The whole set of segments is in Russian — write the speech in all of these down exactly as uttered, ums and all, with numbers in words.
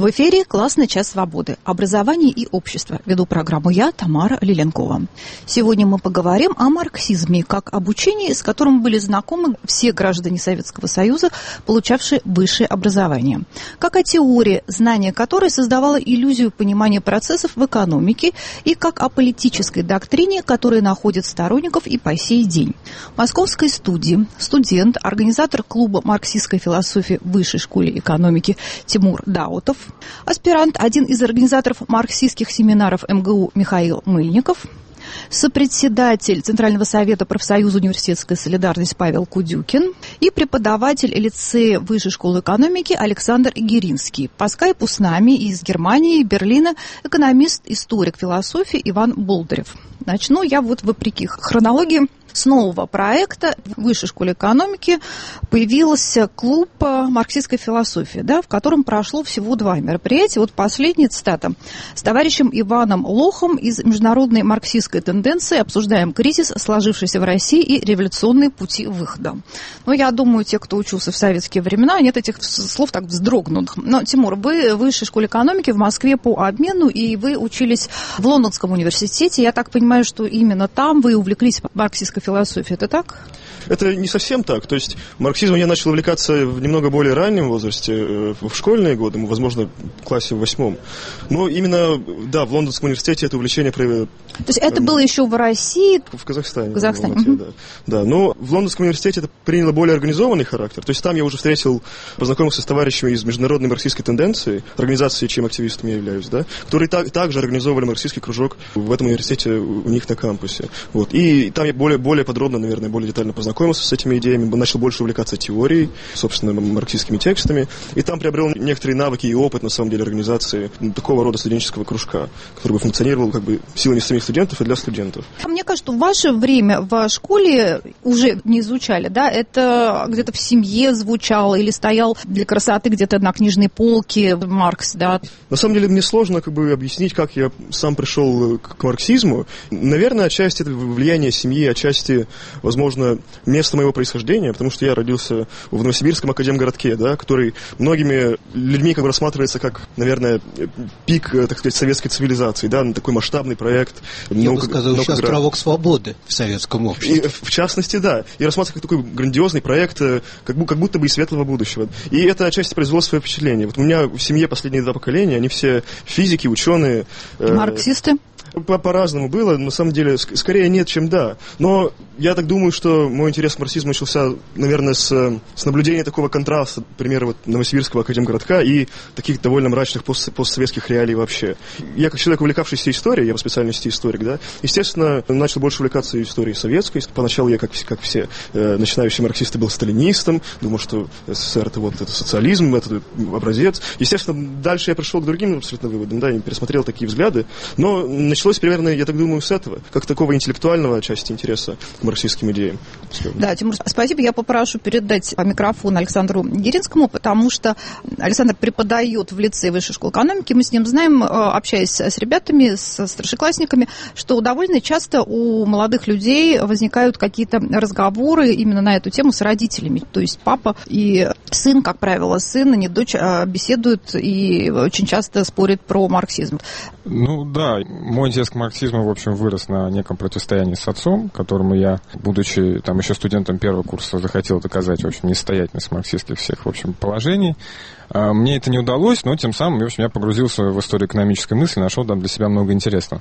В эфире «Классный час свободы. Образование и общество». Веду программу я, Тамара Лиленкова. Сегодня мы поговорим о марксизме, как об учении, с которым были знакомы все граждане Советского Союза, получавшие высшее образование. Как о теории, знание которой создавало иллюзию понимания процессов в экономике, и как о политической доктрине, которая находит сторонников и по сей день. В московской студии студент, организатор клуба марксистской философии в Высшей школе экономики Тимур Даутов, аспирант, один из организаторов марксистских семинаров эм гэ у Михаил Мыльников, сопредседатель Центрального совета профсоюза «Университетская солидарность» Павел Кудюкин и преподаватель лицея Высшей школы экономики Александр Геринский. По скайпу с нами из Германии, Берлина, экономист, историк философии Иван Болдырев. Начну я вот вопреки хронологии с нового проекта. В Высшей школе экономики появился клуб марксистской философии, да, в котором прошло всего два мероприятия. Вот последняя цитата. С товарищем Иваном Лохом из международной марксистской тенденции обсуждаем кризис, сложившийся в России, и революционные пути выхода. Ну, я думаю, те, кто учился в советские времена, они от этих слов так вздрогнут. Но, Тимур, вы в Высшей школе экономики в Москве по обмену, и вы учились в Лондонском университете. Я так понимаю, что именно там вы увлеклись марксистской философией. Это так? Это не совсем так. То есть марксизмом я начал увлекаться в немного более раннем возрасте, в школьные годы, возможно, в классе в восьмом. Но именно, да, в Лондонском университете это увлечение... То есть это было еще в России? В Казахстане. В Казахстане. Алмате, да. Да. Но в Лондонском университете это приняло более организованный характер. То есть там я уже встретил, познакомился с товарищами из международной марксистской тенденции, организации, чем активистом я являюсь, да, которые так, также организовывали марксистский кружок в этом университете у них на кампусе. Вот. И там я более, более подробно, наверное, более детально познакомился с этими идеями, начал больше увлекаться теорией, собственно, марксистскими текстами, и там приобрел некоторые навыки и опыт, на самом деле, организации такого рода студенческого кружка, который бы функционировал как бы силами самих студентов и для студентов. Мне кажется, в ваше время в школе уже не изучали, да? Это где-то в семье звучало или стоял для красоты где-то на книжной полке Маркс, да? На самом деле, мне сложно как бы объяснить, как я сам пришел к, к марксизму. Наверное, отчасти это влияние семьи, отчасти, возможно, место моего происхождения, потому что я родился в Новосибирском академгородке, да, который многими людьми как бы рассматривается как, наверное, пик, так сказать, советской цивилизации, да, такой масштабный проект. Я наука, бы сказал, еще островок свободы в советском обществе. И, в частности, да. И рассматривается как такой грандиозный проект, как, как будто бы и светлого будущего. И это отчасти произвело свое впечатление. Вот у меня в семье последние два поколения, они все физики, ученые. Марксисты? По- по-разному было, на самом деле, ск- скорее нет, чем да. Но я так думаю, что мой интерес к марксизму начался, наверное, с, с наблюдения такого контраста, например, вот Новосибирского академгородка и таких довольно мрачных пост- постсоветских реалий вообще. Я, как человек, увлекавшийся историей, я по специальности историк, да, естественно, начал больше увлекаться историей советской. Поначалу я, как, как все э, начинающие марксисты, был сталинистом, думал, что СССР это вот это социализм, это образец. Естественно, дальше я пришел к другим абсолютно выводам, да, и пересмотрел такие взгляды, но началось примерно, я так думаю, с этого, как такого интеллектуального части интереса к марксистским идеям. Да, Тимур, спасибо. Я попрошу передать микрофон Александру Геринскому, потому что Александр преподает в лицее Высшей школы экономики. Мы с ним знаем, общаясь с ребятами, с старшеклассниками, что довольно часто у молодых людей возникают какие-то разговоры именно на эту тему с родителями. То есть папа и сын, как правило, сын, а не дочь, беседуют и очень часто спорят про марксизм. Ну да, мой интерес к марксизму, в общем, вырос на неком противостоянии с отцом, которому я, будучи там еще студентом первого курса, захотел доказать, в общем, несостоятельность марксистских всех, в общем, положений. Мне это не удалось, но тем самым, в общем, я погрузился в историю экономической мысли, нашел там для себя много интересного.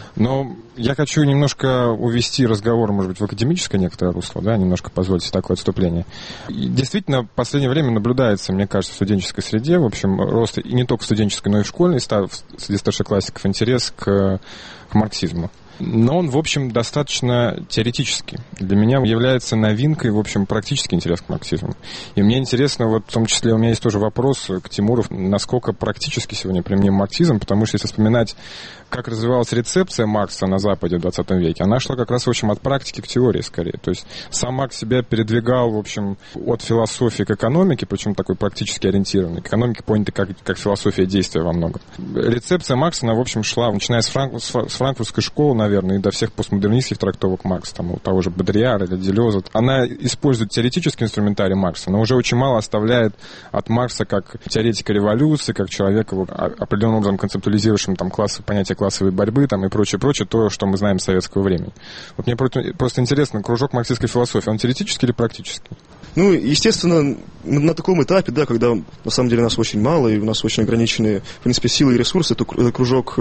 Но я хочу немножко увести разговор, может быть, в академическое некоторое русло, да, немножко позволить себе такое отступление. И действительно, в последнее время наблюдается, мне кажется, в студенческой среде, в общем, рост и не только в студенческой, но и в школьной, среди старшеклассников интерес к, к марксизму. Но он, в общем, достаточно теоретический. Для меня является новинкой, в общем, практический интерес к марксизму. И мне интересно, вот в том числе у меня есть тоже вопрос к Тимуру, насколько практически сегодня применим марксизм, потому что если вспоминать, как развивалась рецепция Маркса на Западе в двадцатом веке, она шла как раз, в общем, от практики к теории, скорее. То есть сам Маркс себя передвигал, в общем, от философии к экономике, причем такой практически ориентированный. К экономике понятой как, как философия действия во многом. Рецепция Маркса, она, в общем, шла, начиная с, франк, с франкфуртской школы, наверное, наверное, и до всех постмодернистских трактовок Маркса, там, у того же Бодрияра или Делеза. Она использует теоретический инструментарий Маркса, но уже очень мало оставляет от Маркса как теоретика революции, как человека, вот, определенным образом концептуализирующим там, классы, понятие классовой борьбы там, и прочее, прочее, то, что мы знаем с советского времени. Вот мне просто интересно, кружок марксистской философии, он теоретический или практический? Ну, естественно, на таком этапе, да, когда на самом деле нас очень мало, и у нас очень ограниченные, в принципе, силы и ресурсы, то этот кружок,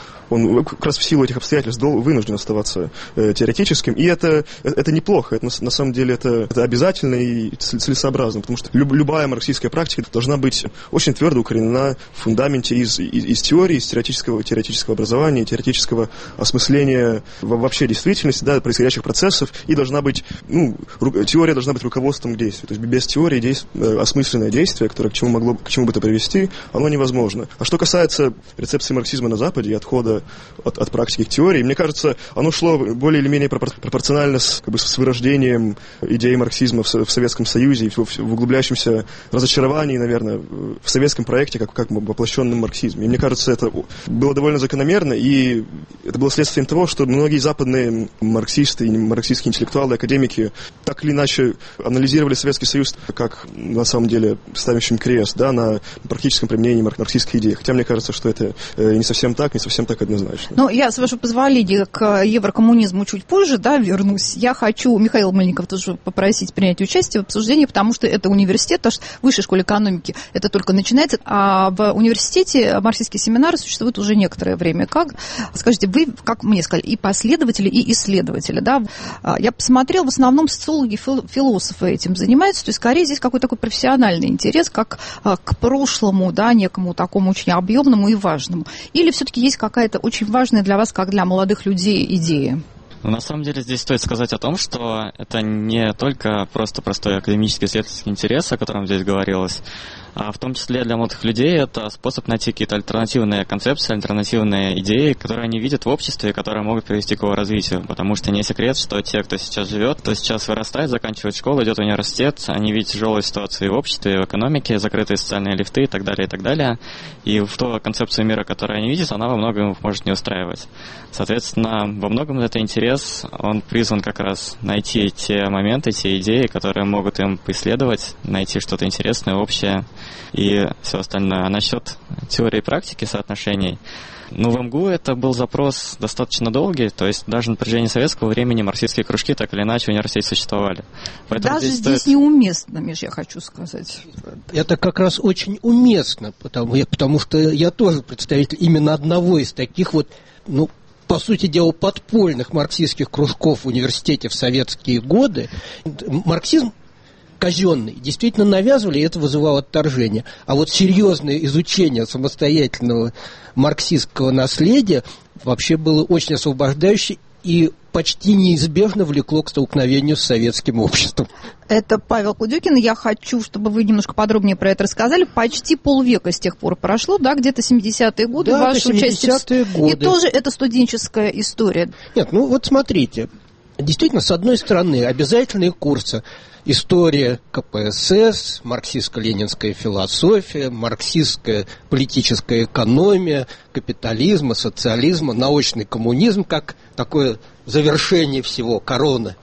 он как раз в силу этих обстоятельств вынужден оставаться э, теоретическим, и это, это неплохо, это, на, на самом деле это, это обязательно и целесообразно, потому что люб, любая марксистская практика должна быть очень твердо укоренена в фундаменте из, из, из теории, из теоретического, теоретического образования, теоретического осмысления вообще действительности, да, происходящих процессов, и должна быть, ну, ру, теория должна быть руководством к действию, то есть без теории действ, э, осмысленное действие, которое к чему могло, к чему бы это привести, оно невозможно. А что касается рецепции марксизма на Западе и отхода От, от практики к теории. Мне кажется, оно шло более или менее пропорционально с, как бы, с вырождением идеи марксизма в, в Советском Союзе и в, в углубляющемся разочаровании, наверное, в советском проекте как, как воплощенном марксизме. И мне кажется, это было довольно закономерно, и это было следствием того, что многие западные марксисты, марксистские интеллектуалы, академики так или иначе анализировали Советский Союз как, на самом деле, ставящим крест, да, на практическом применении марксистской идеи. Хотя мне кажется, что это не совсем так, не совсем так однозначно. Ну, я, с вашего позволения, к еврокоммунизму чуть позже, да, вернусь. Я хочу Михаила Мыльникова тоже попросить принять участие в обсуждении, потому что это университет, потому что в высшей школе экономики это только начинается, а в университете марксистские семинары существуют уже некоторое время. Как, скажите, вы, как мне сказали, и последователи, и исследователи, да? Я посмотрела, в основном социологи, философы этим занимаются, то есть, скорее, здесь какой-то такой профессиональный интерес, как к прошлому, да, некому такому очень объемному и важному. Или все-таки есть какая-то очень важная для вас, как для молодых людей, идея? Но на самом деле здесь стоит сказать о том, что это не только просто простой академический исследовательский интерес, о котором здесь говорилось, а в том числе для молодых людей это способ найти какие-то альтернативные концепции, альтернативные идеи, которые они видят в обществе и которые могут привести к его развитию. Потому что не секрет, что те, кто сейчас живет, кто сейчас вырастает, заканчивает школу, идет в университет, они видят тяжелую ситуацию в обществе, в экономике, закрытые социальные лифты и так далее, и так далее. И в ту концепцию мира, которую они видят, она во многом их может не устраивать. Соответственно, во многом это интерес, он призван как раз найти те моменты, те идеи, которые могут им поисследовать, найти что-то интересное, общее и все остальное. А насчет теории и практики соотношений, ну, в МГУ это был запрос достаточно долгий, то есть даже на протяжении советского времени марксистские кружки так или иначе в университете существовали. Поэтому даже здесь, здесь стоит... неуместно, Миш, я хочу сказать. Это как раз очень уместно, потому, потому что я тоже представитель именно одного из таких вот, ну, по сути дела, подпольных марксистских кружков в университете в советские годы. Марксизм казенный действительно навязывали, и это вызывало отторжение. А вот серьезное изучение самостоятельного марксистского наследия вообще было очень освобождающее и почти неизбежно влекло к столкновению с советским обществом. Это Павел Кудюкин. Я хочу, чтобы вы немножко подробнее про это рассказали. Почти полвека с тех пор прошло, да, где-то семидесятые годы. Да, ваша семидесятые годы. И тоже это студенческая история. Нет, ну вот смотрите. Действительно, с одной стороны, обязательные курсы: история ка пэ эс эс, марксистско-ленинская философия, марксистская политическая экономия, капитализма, социализма, научный коммунизм, как такое завершение всего, корона.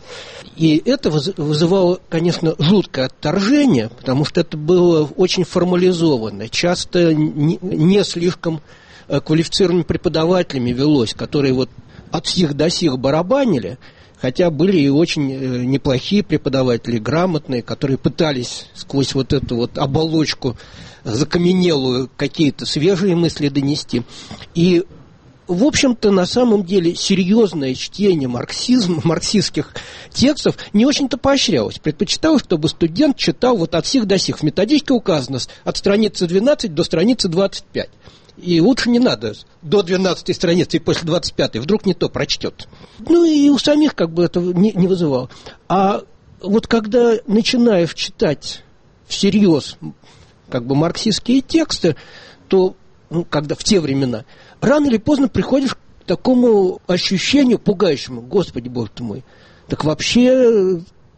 И это вызывало, конечно, жуткое отторжение, потому что это было очень формализовано, часто не слишком квалифицированными преподавателями велось, которые вот от сих до сих барабанили. Хотя были и очень неплохие преподаватели, грамотные, которые пытались сквозь вот эту вот оболочку закаменелую какие-то свежие мысли донести. И, в общем-то, на самом деле серьезное чтение марксизма, марксистских текстов не очень-то поощрялось. Предпочиталось, чтобы студент читал вот от сих до сих. В методичке указано от страницы двенадцать до страницы двадцать пять. И лучше не надо до двенадцатой страницы и после двадцать пятой, вдруг не то прочтет. Ну и у самих как бы это не, не вызывало. А вот когда начинаешь читать всерьез как бы марксистские тексты, то, ну, когда в те времена, рано или поздно приходишь к такому ощущению пугающему: Господи, Боже ты мой, так вообще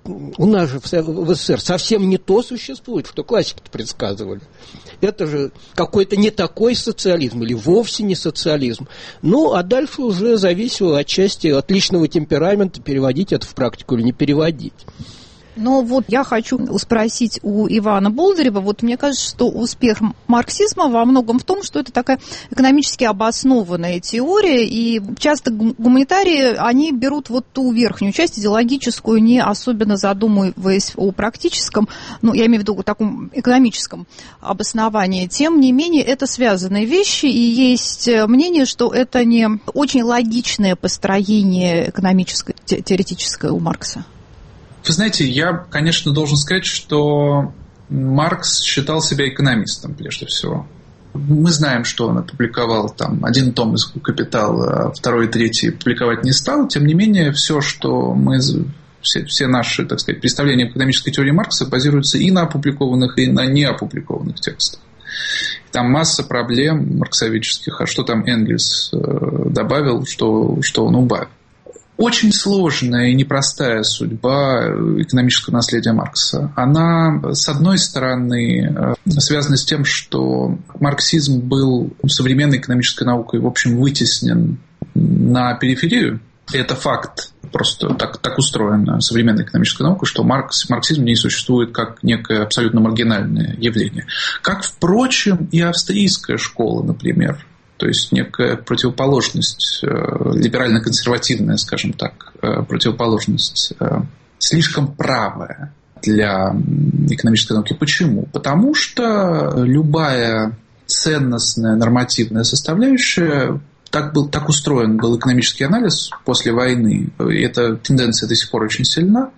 у нас же в СССР совсем не то существует, что классики-то предсказывали. Это же какой-то не такой социализм или вовсе не социализм. Ну, а дальше уже зависело отчасти от личного темперамента, переводить это в практику или не переводить. Но вот я хочу спросить у Ивана Болдырева, вот мне кажется, что успех марксизма во многом в том, что это такая экономически обоснованная теория, и часто гуманитарии, они берут вот ту верхнюю часть, идеологическую, не особенно задумываясь о практическом, ну, я имею в виду таком экономическом обосновании. Тем не менее, это связанные вещи, и есть мнение, что это не очень логичное построение экономическое, теоретическое у Маркса. Вы знаете, я, конечно, должен сказать, что Маркс считал себя экономистом, прежде всего. Мы знаем, что он опубликовал там один том из «Капитала», а второй и третий публиковать не стал. Тем не менее, все, что мы, все, все наши, так сказать, представления об экономической теории Маркса базируются и на опубликованных, и на неопубликованных текстах. Там масса проблем марксовических, а что там Энгельс добавил, что, что он убавил. Очень сложная и непростая судьба экономического наследия Маркса. Она, с одной стороны, связана с тем, что марксизм был современной экономической наукой, в общем, вытеснен на периферию. И это факт, просто так, так устроена современная экономическая наука, что маркс, марксизм не существует как некое абсолютно маргинальное явление. Как, впрочем, и австрийская школа, например. То есть некая противоположность, либерально-консервативная, скажем так, противоположность, слишком правая для экономической науки. Почему? Потому что любая ценностная, нормативная составляющая, так, был, так устроен был экономический анализ после войны, и эта тенденция до сих пор очень сильна.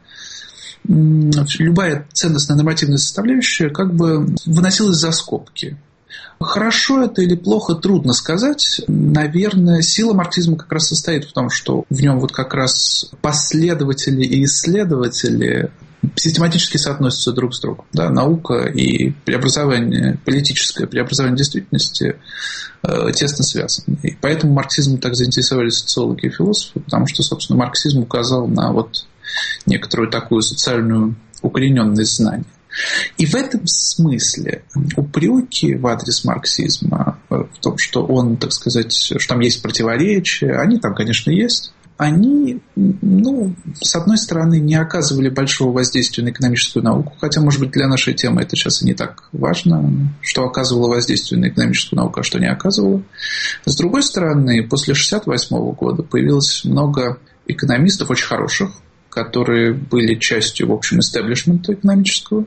Любая ценностная, нормативная составляющая как бы выносилась за скобки. Хорошо это или плохо, трудно сказать. Наверное, сила марксизма как раз состоит в том, что в нем вот как раз последователи и исследователи систематически соотносятся друг с другом. Да? Наука и преобразование, политическое преобразование действительности э, тесно связаны. И поэтому марксизмом так заинтересовались социологи и философы, потому что, собственно, марксизм указал на вот некоторую такую социальную укорененность знаний. И в этом смысле упреки в адрес марксизма в том, что он, так сказать, что там есть противоречия, они там, конечно, есть, они, ну, с одной стороны, не оказывали большого воздействия на экономическую науку, хотя, может быть, для нашей темы это сейчас и не так важно, что оказывало воздействие на экономическую науку, а что не оказывало. С другой стороны, после шестьдесят восьмого года появилось много экономистов, очень хороших, которые были частью, в общем, истеблишмента экономического,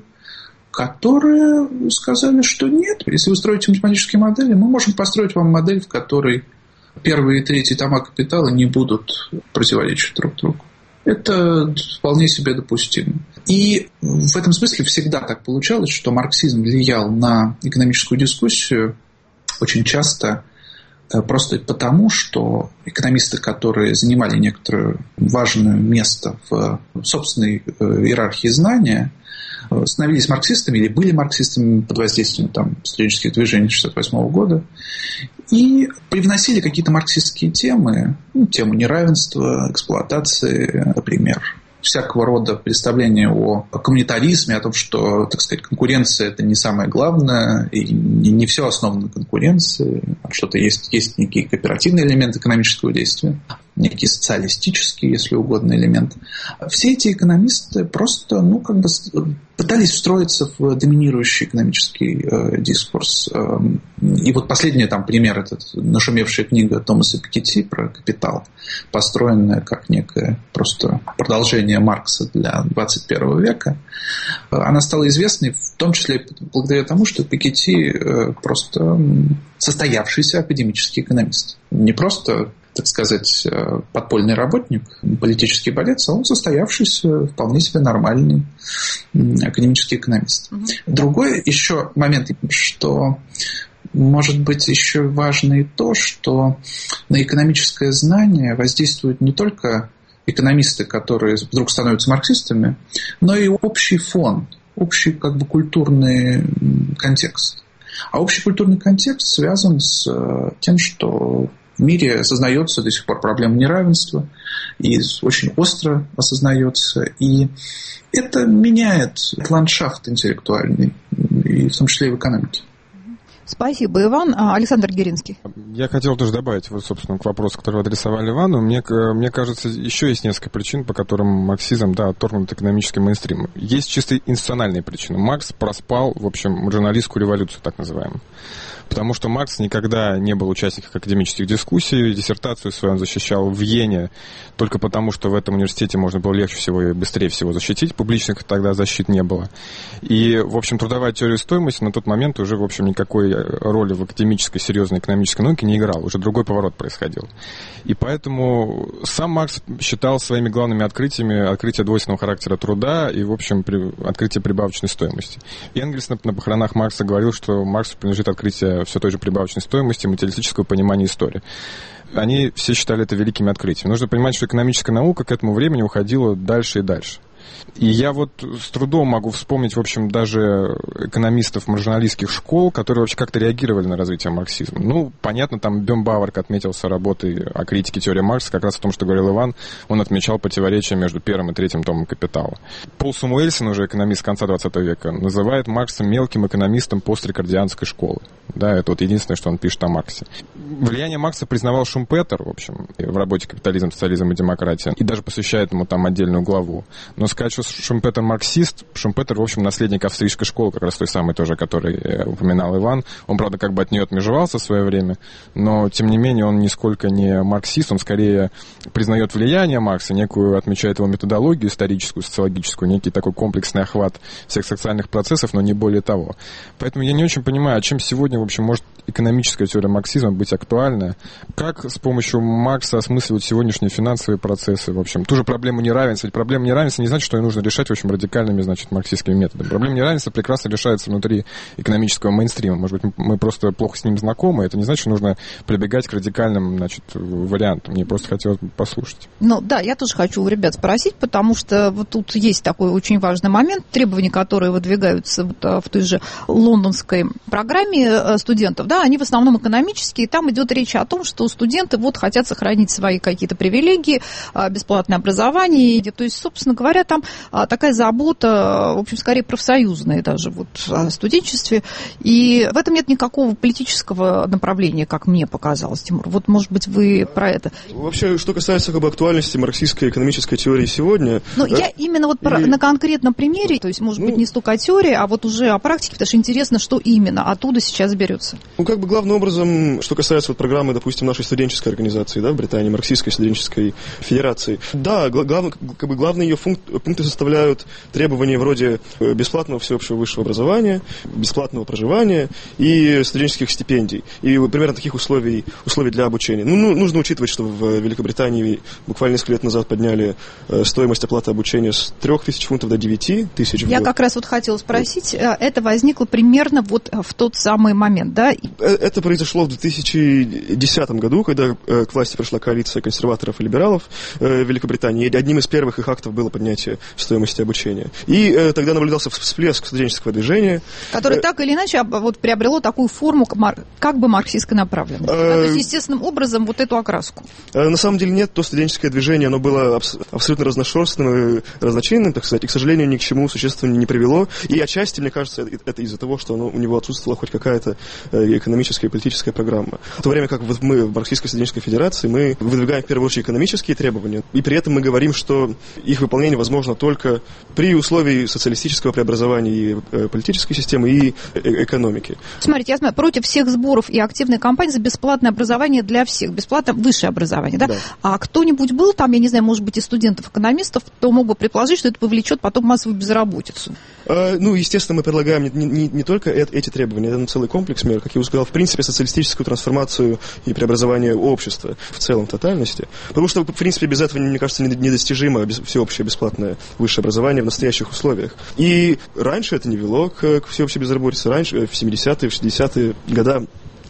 которые сказали, что нет, если вы строите математические модели, мы можем построить вам модель, в которой первые и третьи тома «Капитала» не будут противоречить друг другу. Это вполне себе допустимо. И в этом смысле всегда так получалось, что марксизм влиял на экономическую дискуссию очень часто просто потому, что экономисты, которые занимали некоторое важное место в собственной иерархии знания, становились марксистами или были марксистами под воздействием там, студенческих движений шестьдесят восьмого года и привносили какие-то марксистские темы, ну, тему неравенства, эксплуатации, например, всякого рода представления о коммунитаризме, о том, что, так сказать, конкуренция – это не самое главное, и не все основано на конкуренции, а что-то есть, есть некий кооперативный элемент экономического действия, некий социалистический, если угодно, элемент. Все эти экономисты просто, ну, как бы пытались встроиться в доминирующий экономический э, дискурс. И вот последний там пример, это нашумевшая книга Томаса Piketty про «Капитал», построенная как некое просто продолжение Маркса для двадцать первого века. Она стала известной в том числе благодаря тому, что Piketty э, просто состоявшийся академический экономист. Не просто, так сказать, подпольный работник, политический борец, а он состоявшийся, вполне себе нормальный академический экономист. Mm-hmm. Другой еще момент, что может быть еще важно и то, что на экономическое знание воздействуют не только экономисты, которые вдруг становятся марксистами, но и общий фон, общий как бы культурный контекст. А общий культурный контекст связан с тем, что мире осознается до сих пор проблема неравенства, и очень остро осознается, и это меняет ландшафт интеллектуальный, и в том числе и в экономике. Спасибо, Иван. Александр Геринский. Я хотел тоже добавить, вот, собственно, к вопросу, который вы адресовали Ивану. Мне, мне кажется, еще есть несколько причин, по которым марксизм, да, отторгнут экономический мейнстрим. Есть чисто институциональные причины. Маркс проспал, в общем, журналистскую революцию, так называемую. Потому что Маркс никогда не был участником академических дискуссий. Диссертацию свою он защищал в Йене только потому, что в этом университете можно было легче всего и быстрее всего защитить. Публичных тогда защит не было. И, в общем, трудовая теория стоимости на тот момент уже, в общем, никакой роли в академической, серьезной экономической науке не играл. Уже другой поворот происходил. И поэтому сам Маркс считал своими главными открытиями открытие двойственного характера труда и, в общем, открытие прибавочной стоимости. И Энгельс на похоронах Маркса говорил, что Марксу принадлежит открытие все той же прибавочной стоимости, материалистического понимания истории. Они все считали это великими открытиями. Нужно понимать, что экономическая наука к этому времени уходила дальше и дальше. И я вот с трудом могу вспомнить, в общем, даже экономистов маржиналистских школ, которые вообще как-то реагировали на развитие марксизма. Ну, понятно, там Бембауэрк отметился работой о критике теории Маркса, как раз о том, что говорил Иван, он отмечал противоречия между первым и третьим томом «Капитала». Пол Самуэльсон, уже экономист конца двадцатого века, называет Маркса мелким экономистом пострикардианской школы. Да, это вот единственное, что он пишет о Марксе. Влияние Маркса признавал Шумпетер, в общем, в работе «Капитализм, социализм и демократия», и даже посвящает ему там отдельную главу. Но сказать, что Шумпетер марксист, Шумпетер, в общем, наследник австрийской школы, как раз той самой тоже, о которой упоминал Иван. Он, правда, как бы от нее отмежевался в свое время, но, тем не менее, он нисколько не марксист, он скорее признает влияние Маркса, некую отмечает его методологию историческую, социологическую, некий такой комплексный охват всех социальных процессов, но не более того. Поэтому я не очень понимаю, чем сегодня, в общем, может экономическая теория марксизма быть актуальна, как с помощью Маркса осмысливать сегодняшние финансовые процессы, в общем, ту же проблему неравенства. Ведь проблема неравенства не значит, что ее нужно решать, в общем, радикальными, значит, марксистскими методами. Проблема неравенства прекрасно решается внутри экономического мейнстрима. Может быть, мы просто плохо с ним знакомы, это не значит, что нужно прибегать к радикальным, значит, вариантам. Мне просто хотелось бы послушать. Ну, да, я тоже хочу у ребят спросить, потому что вот тут есть такой очень важный момент, требования, которые выдвигаются вот в той же лондонской программе студентов, да, они в основном экономические, и там идет речь о том, что студенты вот хотят сохранить свои какие-то привилегии, бесплатное образование, то есть, собственно говоря, там такая забота, в общем, скорее профсоюзная даже вот о студенчестве, и в этом нет никакого политического направления, как мне показалось, Тимур. Вот, может быть, вы про это. Вообще, что касается как бы актуальности марксистской экономической теории сегодня... Ну, да? я именно вот про, и... на конкретном примере, то есть, может ну... быть, не столько о теории, а вот уже о практике, потому что интересно, что именно оттуда сейчас берется. Ну, как бы главным образом, что касается вот программы, допустим, нашей студенческой организации, да, в Британии, марксистской студенческой федерации, да, глав, как бы главные ее функ, пункты составляют требования вроде бесплатного всеобщего высшего образования, бесплатного проживания и студенческих стипендий. И примерно таких условий, условий для обучения. Ну, ну, нужно учитывать, что в Великобритании буквально несколько лет назад подняли стоимость оплаты обучения с трёх тысяч фунтов до девяти тысяч в Я год. как раз вот хотела спросить, это возникло примерно вот в тот самый момент, да? Это произошло в две тысячи десятом году, когда к власти пришла коалиция консерваторов и либералов в Великобритании. И одним из первых их актов было поднятие стоимости обучения. И э, тогда наблюдался всплеск студенческого движения. Которое э, так или иначе вот приобрело такую форму как бы марксистской направленности. Э, да, то есть естественным образом вот эту окраску. Э, на самом деле нет, то студенческое движение, оно было абс- абсолютно разношерстным и разночинным, так сказать, и, к сожалению, ни к чему существенному не привело. И отчасти, мне кажется, это из-за того, что оно, у него отсутствовала хоть какая-то э, экономическая и политическая программа. В то время как вот мы в Марксистской студенческой федерации, мы выдвигаем в первую очередь экономические требования, и при этом мы говорим, что их выполнение возможно только при условии социалистического преобразования и э, политической системы, и э- экономики. Смотрите, я знаю, против всех сборов и активной кампании за бесплатное образование для всех, бесплатное высшее образование, да? Да. А кто-нибудь был там, я не знаю, может быть, из студентов-экономистов, кто мог бы предположить, что это повлечет потом массовую безработицу? Э, ну, естественно, мы предлагаем не, не, не только э- эти требования, это целый комплекс мер, как я уже сказал, в принципе, социалистическую трансформацию и преобразование общества в целом, в тотальности. Потому что, в принципе, без этого, мне кажется, недостижимо всеобщее бесплатное высшее образование в настоящих условиях. И раньше это не вело к, к всеобщей безработице. Раньше, в семидесятые, в шестидесятые годы,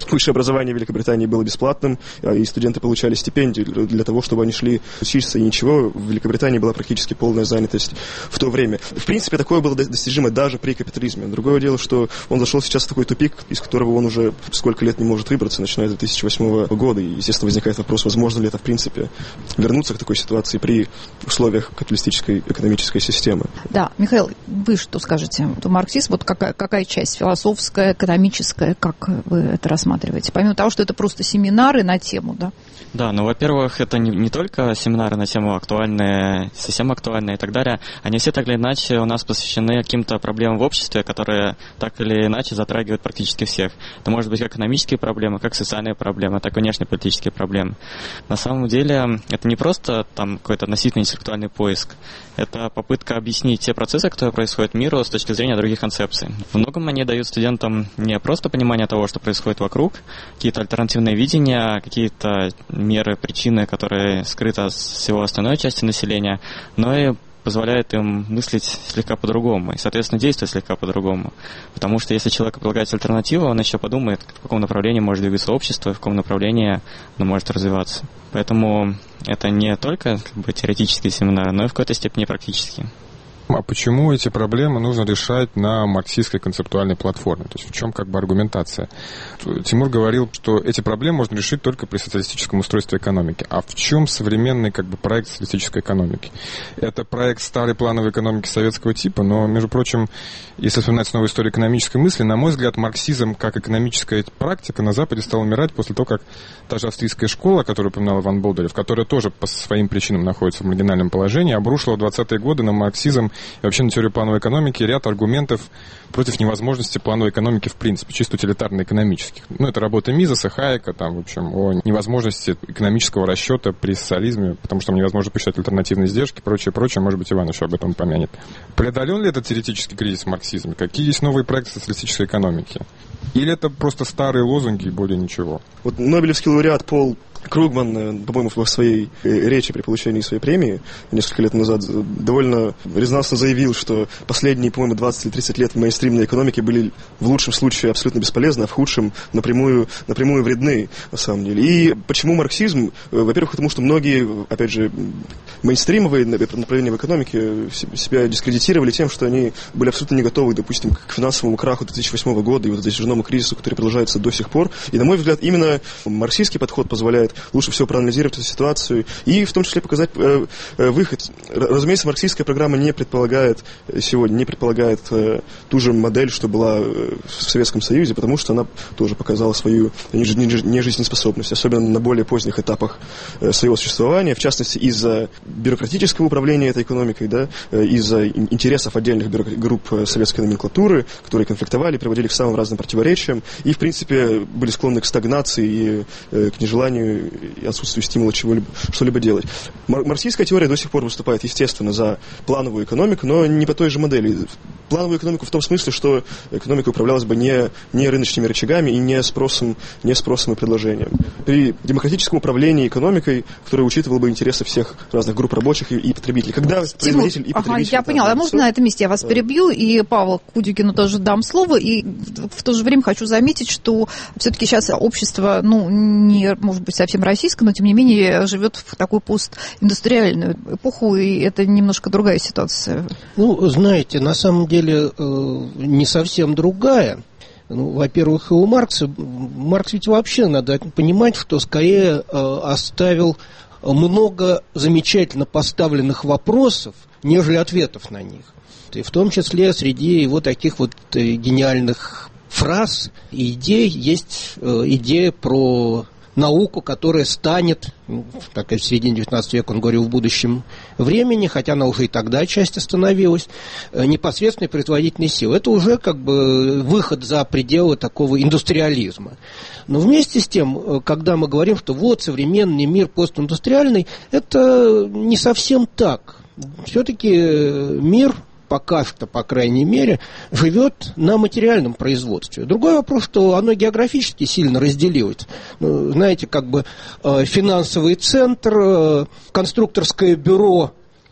высшее образование в Великобритании было бесплатным, и студенты получали стипендию для того, чтобы они шли учиться, и ничего, в Великобритании была практически полная занятость в то время. В принципе, такое было достижимо даже при капитализме. Другое дело, что он зашел сейчас в такой тупик, из которого он уже сколько лет не может выбраться, начиная с две тысячи восьмого года, и, естественно, возникает вопрос, возможно ли это, в принципе, вернуться к такой ситуации при условиях капиталистической экономической системы. Да, Михаил, вы что скажете? Марксизм, вот какая, какая часть? Философская, экономическая, как вы это рассматриваете? Помимо того, что это просто семинары на тему, да? Да, ну, во-первых, это не, не только семинары на тему актуальные, совсем актуальные и так далее. Они все так или иначе у нас посвящены каким-то проблемам в обществе, которые так или иначе затрагивают практически всех. Это может быть как экономические проблемы, как социальные проблемы, так и внешнеполитические проблемы. На самом деле, это не просто там какой-то относительно интеллектуальный поиск. Это попытка объяснить те процессы, которые происходят в миру с точки зрения других концепций. В многом они дают студентам не просто понимание того, что происходит вокруг, какие-то альтернативные видения, какие-то меры, причины, которые скрыты от всего остальной части населения, но и позволяет им мыслить слегка по-другому и, соответственно, действовать слегка по-другому. Потому что если человеку предлагается альтернатива, он еще подумает, в каком направлении может двигаться общество, в каком направлении оно может развиваться. Поэтому это не только как бы теоретические семинары, но и в какой-то степени практические. А почему эти проблемы нужно решать на марксистской концептуальной платформе? То есть в чем как бы аргументация? Тимур говорил, что эти проблемы можно решить только при социалистическом устройстве экономики. А в чем современный как бы проект социалистической экономики? Это проект старой плановой экономики советского типа, но, между прочим, если вспоминать снова историю экономической мысли, на мой взгляд, марксизм как экономическая практика на Западе стал умирать после того, как та же австрийская школа, которую упоминал Иван Болдырев, которая тоже по своим причинам находится в маргинальном положении, обрушила в двадцатые годы на марксизм и вообще на теорию плановой экономики ряд аргументов против невозможности плановой экономики в принципе, чисто утилитарно-экономических. Ну, это работа Мизеса, Хайека, там, в общем, о невозможности экономического расчета при социализме, потому что там невозможно посчитать альтернативные издержки, прочее, прочее. Может быть, Иван еще об этом упомянет. Преодолен ли этот теоретический кризис в марксизме? Какие есть новые проекты социалистической экономики? Или это просто старые лозунги и более ничего? Вот Нобелевский лауреат Пол Кругман, по-моему, в своей речи при получении своей премии несколько лет назад довольно резонансно заявил, что последние, по-моему, двадцать или тридцать лет в мейнстримной экономике были в лучшем случае абсолютно бесполезны, а в худшем напрямую, напрямую вредны, на самом деле. И почему марксизм? Во-первых, потому что многие, опять же, мейнстримовые направления в экономике себя дискредитировали тем, что они были абсолютно не готовы, допустим, к финансовому краху две тысячи восьмого года и вот затяжному кризису, который продолжается до сих пор. И, на мой взгляд, именно марксистский подход позволяет лучше всего проанализировать эту ситуацию и в том числе показать э, э, выход. Разумеется, марксистская программа не предполагает сегодня, не предполагает э, ту же модель, что была в Советском Союзе, потому что она тоже показала свою нежизнеспособность, особенно на более поздних этапах э, своего существования, в частности, из-за бюрократического управления этой экономикой, да, э, из-за интересов отдельных бюрок... групп советской номенклатуры, которые конфликтовали, приводили к самым разным противоречиям и, в принципе, были склонны к стагнации и э, к нежеланию и отсутствию стимула чего-либо, что-либо делать. Марксистская теория до сих пор выступает, естественно, за плановую экономику, но не по той же модели. Плановую экономику в том смысле, что экономика управлялась бы не, не рыночными рычагами и не спросом, не спросом и предложением. При демократическом управлении экономикой, которое учитывало бы интересы всех разных групп рабочих и, и потребителей. Когда производитель и потребитель... Ага, я поняла. А можно на этом месте я вас да. перебью, и Павлу Кудюгину тоже дам слово, и в то же время хочу заметить, что все-таки сейчас общество, ну, не, может быть, совсем российское, но, тем не менее, живет в такую постиндустриальную эпоху, и это немножко другая ситуация. Ну, знаете, на самом деле не совсем другая. Ну, во-первых, и у Маркса, Маркс ведь вообще, надо понимать, что скорее оставил много замечательно поставленных вопросов, нежели ответов на них. И в том числе среди его таких вот гениальных фраз и идей есть идея про науку, которая станет, так и в середине девятнадцатого века он говорил в будущем времени, хотя она уже и тогда отчасти становилась, непосредственной производительной силой. Это уже как бы выход за пределы такого индустриализма. Но вместе с тем, когда мы говорим, что вот современный мир постиндустриальный, это не совсем так. Все-таки мир пока что, по крайней мере, живет на материальном производстве. Другой вопрос, что оно географически сильно разделилось. Ну, знаете, как бы э, финансовый центр, э, конструкторское бюро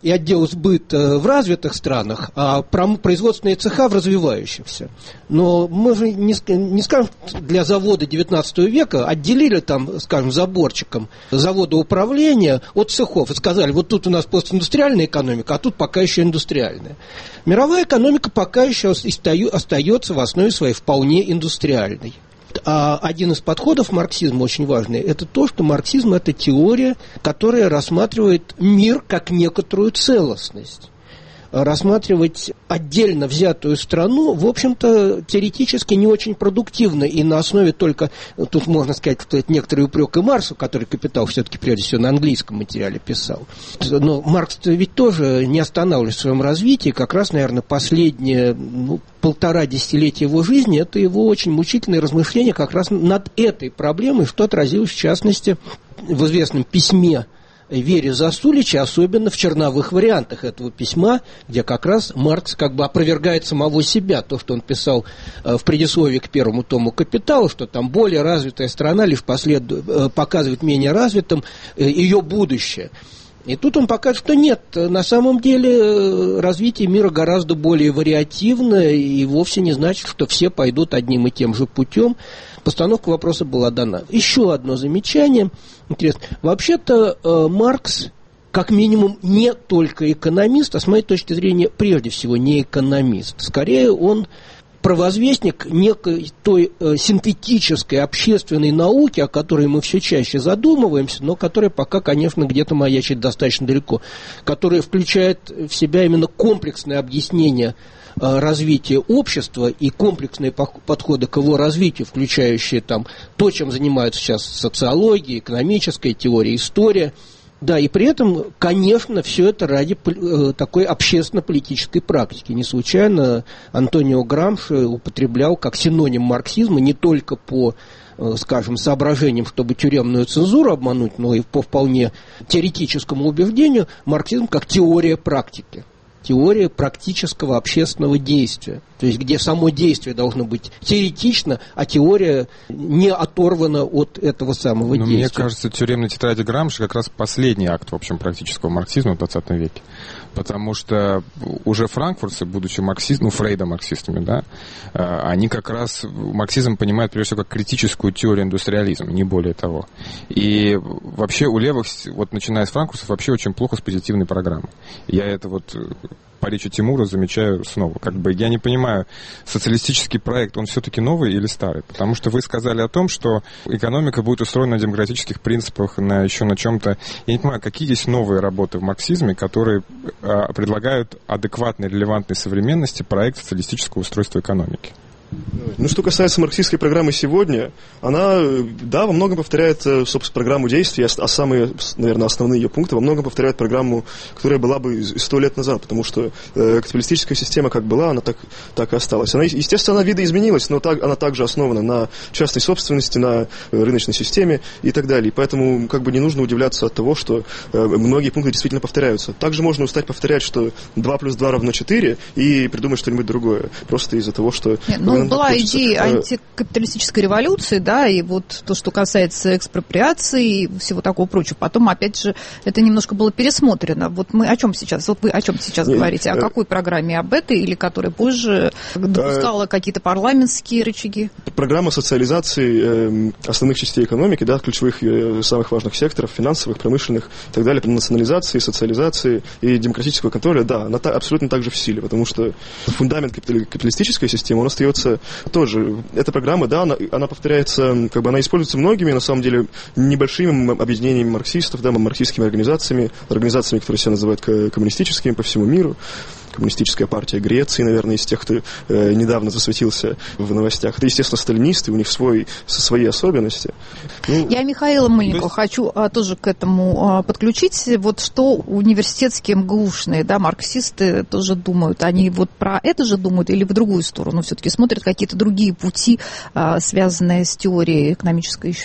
и отдел сбыта в развитых странах, а производственные цеха в развивающихся. Но мы же не, не скажем, для завода девятнадцатого века отделили там, скажем, заборчиком завода управления от цехов и сказали, вот тут у нас постиндустриальная экономика, а тут пока еще индустриальная. Мировая экономика пока еще остается в основе своей вполне индустриальной. А один из подходов марксизма очень важный, это то, что марксизм – это теория, которая рассматривает мир как некоторую целостность. Рассматривать отдельно взятую страну, в общем-то, теоретически не очень продуктивно, и на основе только, тут можно сказать, что это некоторый упрек и Марксу, который «Капитал» все-таки прежде всего на английском материале писал. Но Маркс ведь тоже не останавливался в своем развитии, как раз, наверное, последние ну, полтора десятилетия его жизни, это его очень мучительные размышления как раз над этой проблемой, что отразилось, в частности, в известном письме Вере Засулича, особенно в черновых вариантах этого письма, где как раз Маркс как бы опровергает самого себя, то, что он писал в предисловии к первому тому «Капитала», что там более развитая страна лишь послед... показывает менее развитым ее будущее. И тут он покажет, что нет, на самом деле развитие мира гораздо более вариативно и вовсе не значит, что все пойдут одним и тем же путем. Постановка вопроса была дана. Еще одно замечание. Интересно. Вообще-то э, Маркс, как минимум, не только экономист, а с моей точки зрения, прежде всего, не экономист. Скорее, он провозвестник некой той э, синтетической общественной науки, о которой мы все чаще задумываемся, но которая пока, конечно, где-то маячит достаточно далеко, которая включает в себя именно комплексное объяснение э, развития общества и комплексные подходы к его развитию, включающие там то, чем занимаются сейчас социология, экономическая теория, история. Да, и при этом, конечно, все это ради э, такой общественно-политической практики. Не случайно Антонио Грамши употреблял как синоним марксизма не только по, э, скажем, соображениям, чтобы тюремную цензуру обмануть, но и по вполне теоретическому убеждению марксизм как теория практики. Теория практического общественного действия, то есть где само действие должно быть теоретично, а теория не оторвана от этого самого Но действия. Мне кажется, тюремная тетрадь Грамши как раз последний акт, в общем, практического марксизма в двадцатом веке. Потому что уже франкфуртцы, будучи марксистами, ну, Фрейда марксистами, да, они как раз марксизм понимают, прежде всего, как критическую теорию индустриализма, не более того. И вообще у левых, вот начиная с франкфуртцев, вообще очень плохо с позитивной программой. Я это вот по речи Тимура замечаю снова. Как бы я не понимаю, социалистический проект, он все-таки новый или старый? Потому что вы сказали о том, что экономика будет устроена на демократических принципах, на еще на чем-то. Я не понимаю, какие есть новые работы в марксизме, которые а, предлагают адекватный, релевантный современности проект социалистического устройства экономики? Ну, что касается марксистской программы сегодня, она, да, во многом повторяет, собственно, программу действий, а самые, наверное, основные ее пункты во многом повторяют программу, которая была бы сто лет назад, потому что э, капиталистическая система как была, она так, так и осталась. Она, естественно, она видоизменилась, но так, она также основана на частной собственности, на рыночной системе и так далее. И поэтому как бы не нужно удивляться от того, что э, многие пункты действительно повторяются. Также можно устать повторять, что два плюс два равно четыре и придумать что-нибудь другое, просто из-за того, что... Нет, ну, была идея антикапиталистической революции, да, и вот то, что касается экспроприации и всего такого прочего. Потом, опять же, это немножко было пересмотрено. Вот мы о чем сейчас? Вот вы о чем сейчас Нет, говорите? О какой программе? Об этой или которая позже допускала какие-то парламентские рычаги? Программа социализации э, основных частей экономики, да, ключевых э, самых важных секторов, финансовых, промышленных и так далее, национализации, социализации и демократического контроля, да, она та, абсолютно также в силе, потому что фундамент капиталистической системы, он остается тоже. Эта программа, да, она, она повторяется, как бы она используется многими, на самом деле, небольшими объединениями марксистов, да, марксистскими организациями, организациями, которые себя называют коммунистическими по всему миру. Коммунистическая партия Греции, наверное, из тех, кто э, недавно засветился в новостях. Это, естественно, сталинисты, у них свой, свои особенности. Ну, Я Михаила Мыльникова есть... хочу а, тоже к этому а, подключить. Вот что университетские МГУшные, да, марксисты тоже думают. Они вот про это же думают или в другую сторону все-таки смотрят, какие-то другие пути, а, связанные с теорией экономической, ищут?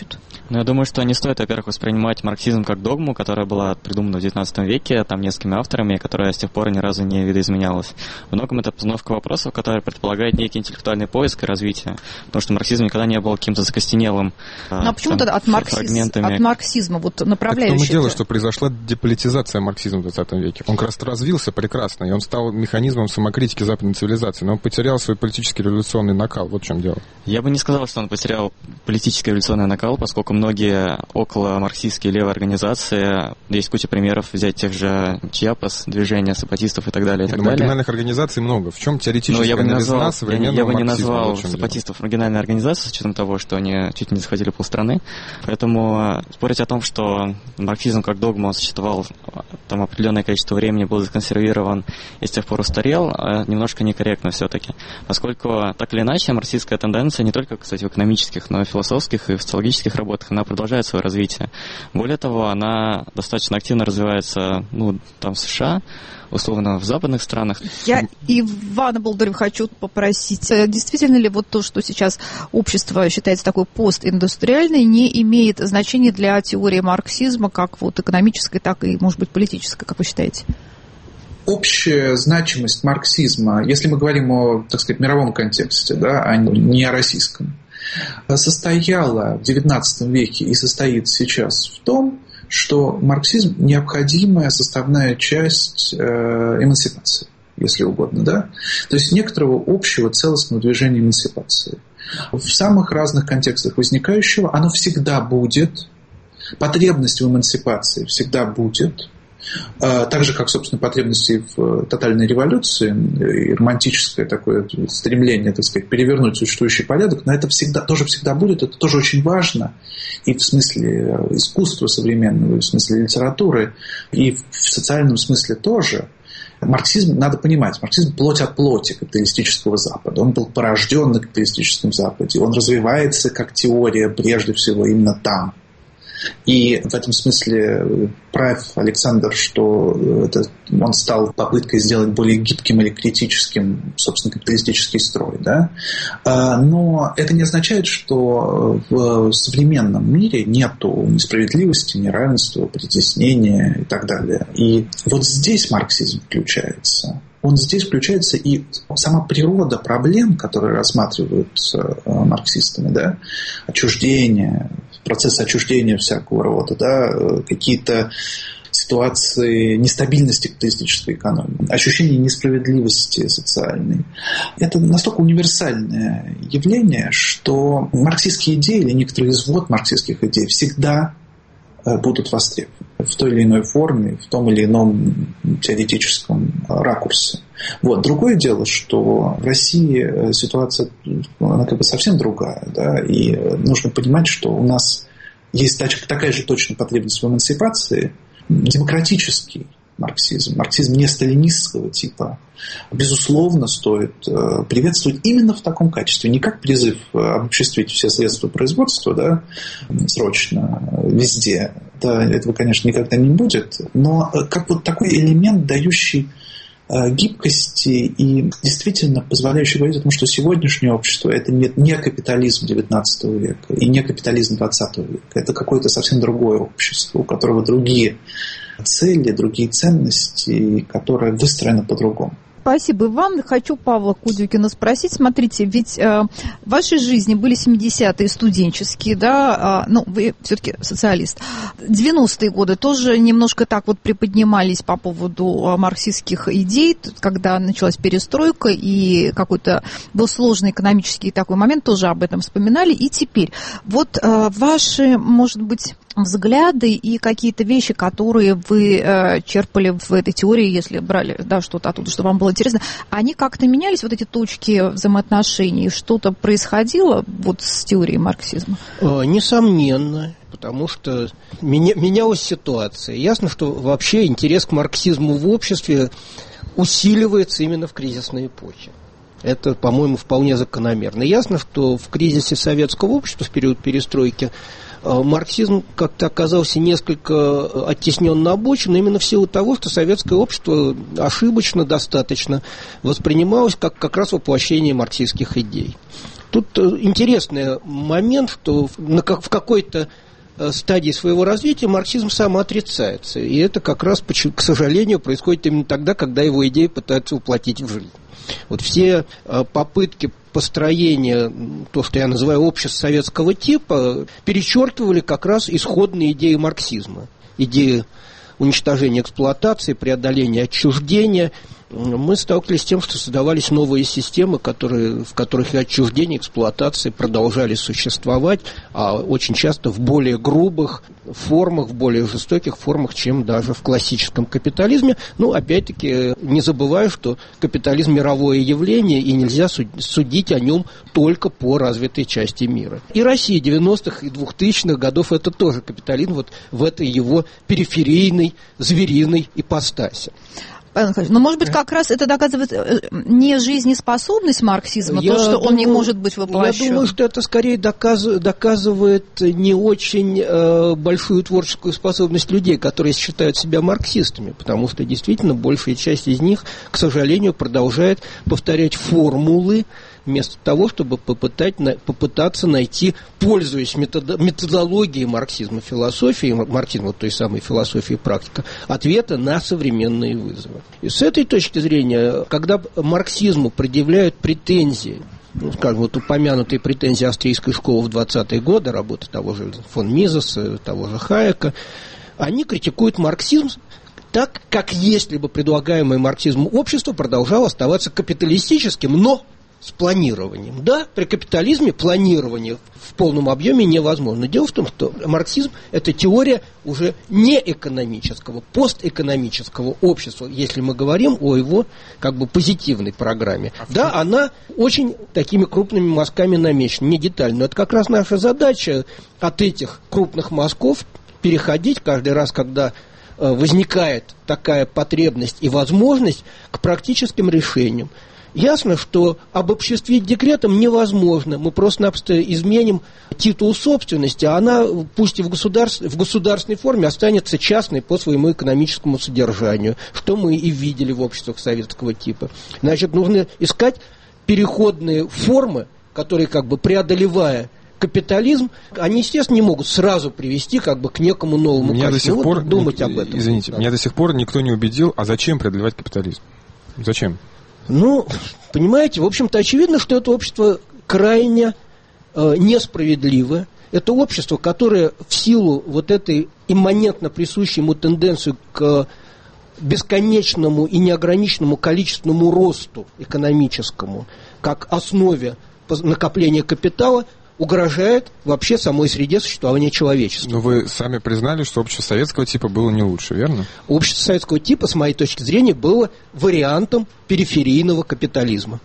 Ну, я думаю, что не стоит, во-первых, воспринимать марксизм как догму, которая была придумана в девятнадцатом веке, там, несколькими авторами, которая с тех пор ни разу не видоизменялась. В многом это постановка вопросов, которая предполагает некий интеллектуальный поиск и развитие. Потому что марксизм никогда не был каким-то закостенелым. Ну, а почему тогда от, марксиз... от марксизма вот направляющий? Так в том и дело, что произошла деполитизация марксизма в двадцатом веке. Он как раз развился прекрасно, и он стал механизмом самокритики западной цивилизации, но он потерял свой политический революционный накал. Вот в чем дело. Я бы не сказал, что он потерял политический революционный накал, поскольку многие около марксистские левые организации, есть куча примеров, взять тех же Чьяпас, движения сапатистов и так далее. И так далее. Маргинальных организаций много. В чем теоретическая новизна современного марксизма? Я бы не назвал марксизма, сапатистов маргинальной организацией, с учетом того, что они чуть не захватили полстраны. Поэтому спорить о том, что марксизм как догма существовал там определенное количество времени, был законсервирован и с тех пор устарел, немножко некорректно все-таки. Поскольку так или иначе марксистская тенденция не только, кстати, в экономических, но и в философских и в социологических работах, она продолжает свое развитие. Более того, она достаточно активно развивается, ну, там в США, условно, в западных странах. Я Ивана Болдырева хочу попросить, действительно ли вот то, что сейчас общество считается такой постиндустриальной, не имеет значения для теории марксизма, как вот экономической, так и, может быть, политической, как вы считаете? Общая значимость марксизма, если мы говорим о, так сказать, мировом контексте, да, а не о российском, состояла в девятнадцатом веке и состоит сейчас в том, что марксизм – необходимая составная часть э, эмансипации, если угодно, да? То есть некоторого общего целостного движения эмансипации. В самых разных контекстах возникающего оно всегда будет, потребность в эмансипации всегда будет, так же, как, собственно, потребности в тотальной революции и романтическое такое стремление, так сказать, перевернуть существующий порядок, но это всегда, тоже всегда будет, это тоже очень важно и в смысле искусства современного, и в смысле литературы, и в социальном смысле тоже. Марксизм, надо понимать, марксизм плоть от плоти капиталистического Запада. Он был порожден на капиталистическом Западе, он развивается как теория прежде всего именно там. И в этом смысле прав Александр, что это, он стал попыткой сделать более гибким или критическим, собственно, капиталистический строй. Да? Но это не означает, что в современном мире нету несправедливости, неравенства, притеснения и так далее. И вот здесь марксизм включается. Он здесь включается, и сама природа проблем, которые рассматриваются марксистами, да, отчуждение, процесс отчуждения всякого рода, да, какие-то ситуации нестабильности капиталистической экономики, ощущение несправедливости социальной. Это настолько универсальное явление, что марксистские идеи или некоторые извод марксистских идей всегда будут востребованы в той или иной форме, в том или ином теоретическом ракурсе. Вот. Другое дело, что в России ситуация она как бы совсем другая, да, и нужно понимать, что у нас есть такая же точно потребность в эмансипации, демократический марксизм, марксизм не сталинистского типа, безусловно, стоит приветствовать именно в таком качестве, не как призыв обобществить все средства производства, да, срочно, везде. Да, этого, конечно, никогда не будет, но как вот такой элемент, дающий гибкости и действительно позволяющий говорить о том, что сегодняшнее общество – это не, не капитализм девятнадцатого века и не капитализм двадцатого века. Это какое-то совсем другое общество, у которого другие цели, другие ценности, которое выстроено по-другому. Спасибо вам. Хочу Павла Кудюкина спросить. Смотрите, ведь э, в вашей жизни были семидесятые студенческие, да, э, ну, вы все-таки социалист. девяностые годы тоже немножко так вот приподнимались по поводу марксистских идей, когда началась перестройка и какой-то был сложный экономический такой момент, тоже об этом вспоминали. И теперь вот э, ваши, может быть, взгляды и какие-то вещи, которые вы э, черпали в этой теории, если брали, да, что-то оттуда, что вам было интересно, они как-то менялись, вот эти точки взаимоотношений, что-то происходило вот с теорией марксизма? Несомненно, потому что меня, менялась ситуация. Ясно, что вообще интерес к марксизму в обществе усиливается именно в кризисной эпохе. Это, по-моему, вполне закономерно. Ясно, что в кризисе советского общества, в период перестройки, марксизм как-то оказался несколько оттеснен на обочину именно в силу того, что советское общество ошибочно достаточно воспринималось как как раз воплощение марксистских идей. Тут интересный момент, что в какой-то стадии своего развития марксизм самоотрицается. И это как раз, к сожалению, происходит именно тогда, когда его идеи пытаются воплотить в жизнь. Вот все попытки построения, то, что я называю обществ советского типа, перечеркивали как раз исходные идеи марксизма. Идеи уничтожения эксплуатации, преодоления отчуждения. Мы сталкивались с тем, что создавались новые системы, которые, в которых и отчуждение, и эксплуатации продолжали существовать, а очень часто в более грубых формах, в более жестоких формах, чем даже в классическом капитализме. Ну, опять-таки, не забываю, что капитализм – мировое явление, и нельзя судить о нем только по развитой части мира. И Россия девяностых и двухтысячных годов – это тоже капитализм вот в этой его периферийной, звериной ипостаси. Но, может быть, как раз это доказывает не жизнеспособность марксизма, я то, что думаю, он не может быть воплощен. Я думаю, что это скорее доказ, доказывает не очень э, большую творческую способность людей, которые считают себя марксистами, потому что действительно большая часть из них, к сожалению, продолжает повторять формулы, вместо того, чтобы попытать, попытаться найти, пользуясь метод, методологией марксизма, философией марксизма, той самой философии и практика, ответа на современные вызовы. И с этой точки зрения, когда марксизму предъявляют претензии, ну, скажем, вот упомянутые претензии австрийской школы в двадцатые годы, работы того же фон Мизеса, того же Хайека, они критикуют марксизм так, как если бы предлагаемое марксизму общество продолжало оставаться капиталистическим, но с планированием. Да, при капитализме планирование в полном объеме невозможно. Дело в том, что марксизм – это теория уже не экономического, постэкономического общества, если мы говорим о его как бы позитивной программе. А да, чем? Она очень такими крупными мазками намечена, не детально. Но это как раз наша задача от этих крупных мазков переходить каждый раз, когда возникает такая потребность и возможность, к практическим решениям. Ясно, что обобществить декретом невозможно. Мы просто-напросто изменим титул собственности, а она, пусть и в, государств, в государственной форме, останется частной по своему экономическому содержанию, что мы и видели в обществах советского типа. Значит, нужно искать переходные формы, которые, как бы преодолевая капитализм, они, естественно, не могут сразу привести как бы к некому новому меня качеству. До сих пор, вот, думать об этом. Извините, да. Меня до сих пор никто не убедил, а зачем преодолевать капитализм? Зачем? Ну, понимаете, в общем-то, очевидно, что это общество крайне э, несправедливое. Это общество, которое в силу вот этой имманентно присущей ему тенденции к бесконечному и неограниченному количественному росту экономическому, как основе накопления капитала, угрожает вообще самой среде существования человечества. Но вы сами признали, что общество советского типа было не лучше, верно? Общество советского типа, с моей точки зрения, было вариантом периферийного капитализма.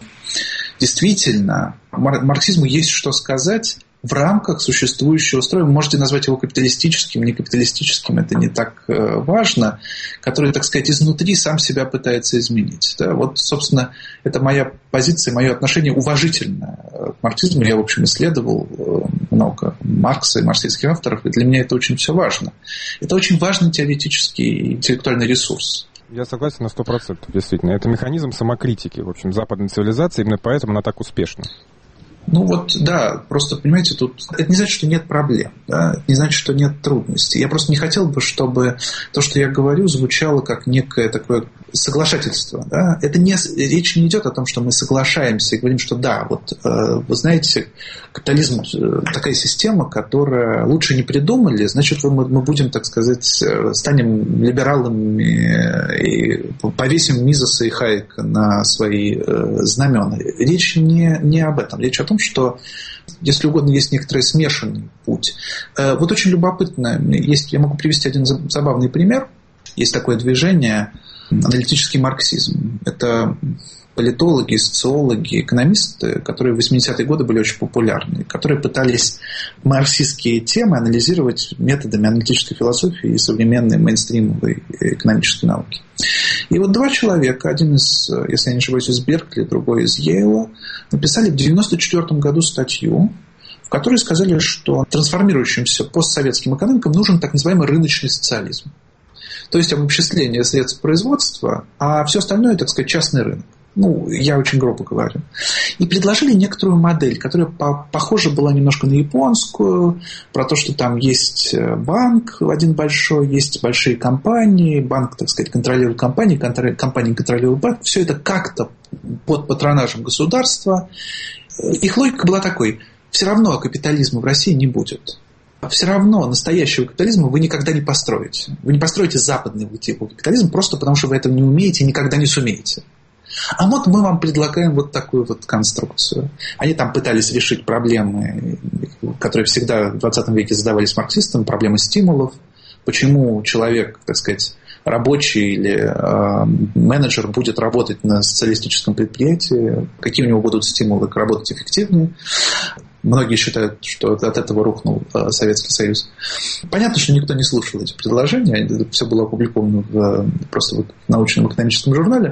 Действительно, марксизму есть что сказать в рамках существующего строя. Вы можете назвать его капиталистическим, не капиталистическим, это не так важно, который, так сказать, изнутри сам себя пытается изменить. Да? Вот, собственно, это моя позиция, мое отношение уважительное к марксизму. Я, в общем, исследовал много Маркса и марксистских авторов, и для меня это очень все важно. Это очень важный теоретический интеллектуальный ресурс. Я согласен на сто процентов, действительно. Это механизм самокритики, в общем, западной цивилизации, именно поэтому она так успешна. Ну вот, да, просто, понимаете, тут это не значит, что нет проблем, да? Это не значит, что нет трудностей. Я просто не хотел бы, чтобы то, что я говорю, звучало как некое такое соглашательство. Да? Это не, речь не идет о том, что мы соглашаемся и говорим, что да, вот вы знаете, капитализм такая система, которая лучше не придумали, значит, мы, мы будем, так сказать, станем либералами и повесим Мизеса и Хайека на свои знамена. Речь не, не об этом, речь о том, что, если угодно, есть некоторый смешанный путь. Вот очень любопытно, есть, я могу привести один забавный пример. Есть такое движение аналитический марксизм. Это политологи, социологи, экономисты, которые в восьмидесятые годы были очень популярны, которые пытались марксистские темы анализировать методами аналитической философии и современной мейнстримовой экономической науки. И вот два человека, один из, если я не ошибаюсь, из Беркли, другой из Йейла, написали в девяносто четвёртом году статью, в которой сказали, что трансформирующимся постсоветским экономикам нужен так называемый рыночный социализм. То есть обобществление средств производства, а все остальное, так сказать, частный рынок. Ну, я очень грубо говорю. И предложили некоторую модель, которая по- похожа была немножко на японскую, про то, что там есть банк один большой, есть большие компании, банк, так сказать, контролирует компании, контр... компании контролируют банк. Все это как-то под патронажем государства. Их логика была такой: все равно капитализма в России не будет. Все равно настоящего капитализма вы никогда не построите. Вы не построите западный тип капитализма просто потому, что вы этого не умеете и никогда не сумеете. А вот мы вам предлагаем вот такую вот конструкцию. Они там пытались решить проблемы, которые всегда в двадцатом веке задавались марксистам, проблемы стимулов. Почему человек, так сказать, рабочий или э, менеджер будет работать на социалистическом предприятии, какие у него будут стимулы работать эффективнее. Многие считают, что от этого рухнул э, Советский Союз. Понятно, что никто не слушал эти предложения. Это все было опубликовано в, просто в научном экономическом журнале.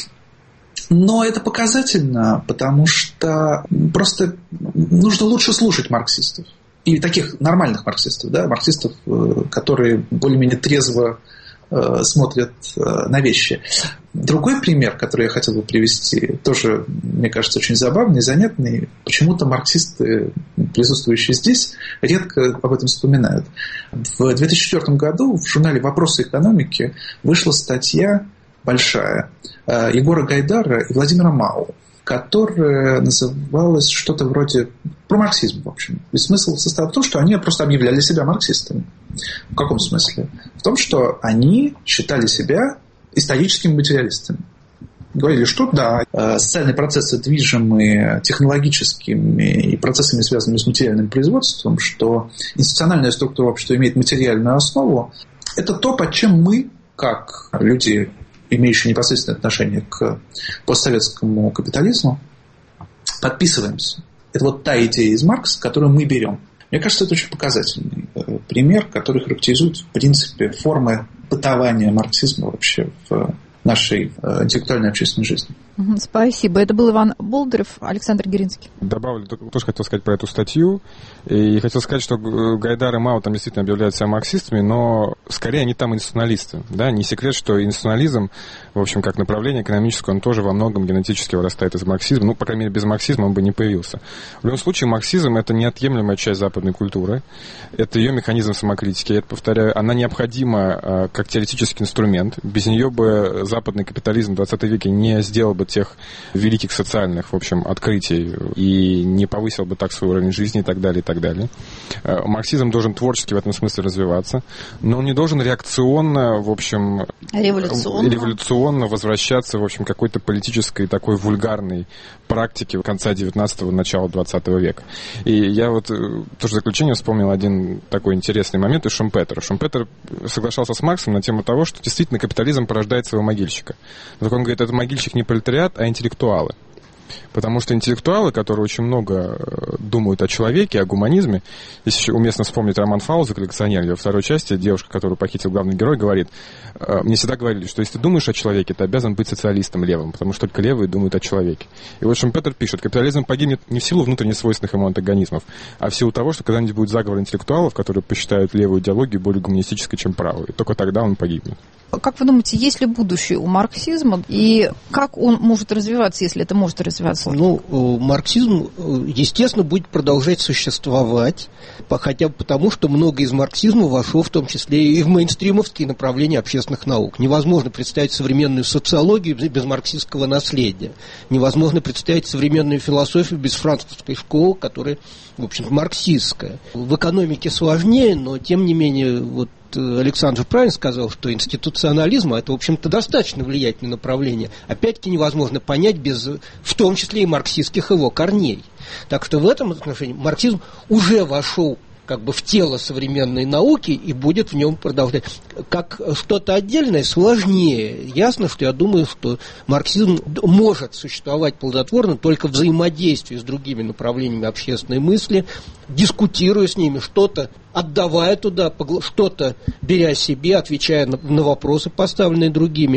Но это показательно, потому что просто нужно лучше слушать марксистов. И таких нормальных марксистов, да, марксистов, которые более-менее трезво э, смотрят э, на вещи. Другой пример, который я хотел бы привести, тоже, мне кажется, очень забавный и занятный. Почему-то марксисты, присутствующие здесь, редко об этом вспоминают. В две тысячи четвёртом году в журнале «Вопросы экономики» вышла статья большая Егора Гайдара и Владимира Мау, которая называлась что-то вроде про марксизм, в общем. И смысл состоял в том, что они просто объявляли себя марксистами. В каком смысле? В том, что они считали себя историческими материалистами. Говорили, что да, социальные процессы движимы технологическими и процессами, связанными с материальным производством, что институциональная структура общества имеет материальную основу. Это то, под чем мы, как люди, имеющие непосредственное отношение к постсоветскому капитализму, подписываемся. Это вот та идея из Маркса, которую мы берем. Мне кажется, это очень показательный пример, который характеризует, в принципе, формы бытования марксизма вообще в нашей интеллектуальной общественной жизни. Спасибо. Это был Иван Болдырев, Александр Геринский. Добавлю, тоже хотел сказать про эту статью. И хотел сказать, что Гайдар и Мао там действительно объявляют себя марксистами, но скорее они там институционалисты. Да? Не секрет, что институционализм, в общем, как направление экономическое, он тоже во многом генетически вырастает из марксизма. Ну, по крайней мере, без марксизма он бы не появился. В любом случае, марксизм – это неотъемлемая часть западной культуры. Это ее механизм самокритики. Я это повторяю, она необходима как теоретический инструмент. Без нее бы западный капитализм в двадцатом веке не сделал бы тех великих социальных, в общем, открытий и не повысил бы так свой уровень жизни и так далее, и так далее. Марксизм должен творчески в этом смысле развиваться, но он не должен реакционно, в общем, революционно, революционно возвращаться, в общем, какой-то политической такой вульгарной практике конца девятнадцатого, начала двадцатого века. И я вот тоже в заключение вспомнил один такой интересный момент из Шумпетера. Шумпетер соглашался с Марксом на тему того, что действительно капитализм порождает своего могильщика. Но так он говорит, это могильщик не пролетариат, а интеллектуалы. Потому что интеллектуалы, которые очень много думают о человеке, о гуманизме, здесь еще уместно вспомнить роман Фауза «Коллекционер», во второй части девушка, которую похитил главный герой, говорит, мне всегда говорили, что если ты думаешь о человеке, ты обязан быть социалистом левым, потому что только левые думают о человеке. И вот Шумпетер пишет, капитализм погибнет не в силу внутренне свойственных ему антагонизмов, а в силу того, что когда-нибудь будет заговор интеллектуалов, которые посчитают левую идеологию более гуманистической, чем правую. И только тогда он погибнет. Как вы думаете, есть ли будущее у марксизма? И как он может развиваться, если это может развиваться? Ну, марксизм, естественно, будет продолжать существовать, хотя бы потому, что много из марксизма вошло в том числе и в мейнстримовские направления общественных наук. Невозможно представить современную социологию без марксистского наследия. Невозможно представить современную философию без французской школы, которая, в общем, марксистская. В экономике сложнее, но, тем не менее, вот Александр правильно сказал, что институционализм – это, в общем-то, достаточно влиятельное направление. Опять-таки невозможно понять без, в том числе и марксистских его корней. Так что в этом отношении марксизм уже вошел как бы в тело современной науки и будет в нем продолжать. Как что-то отдельное сложнее. Ясно, что я думаю, что марксизм может существовать плодотворно только в взаимодействии с другими направлениями общественной мысли, дискутируя с ними, что-то отдавая туда, что-то беря себе, отвечая на, на вопросы, поставленные другими.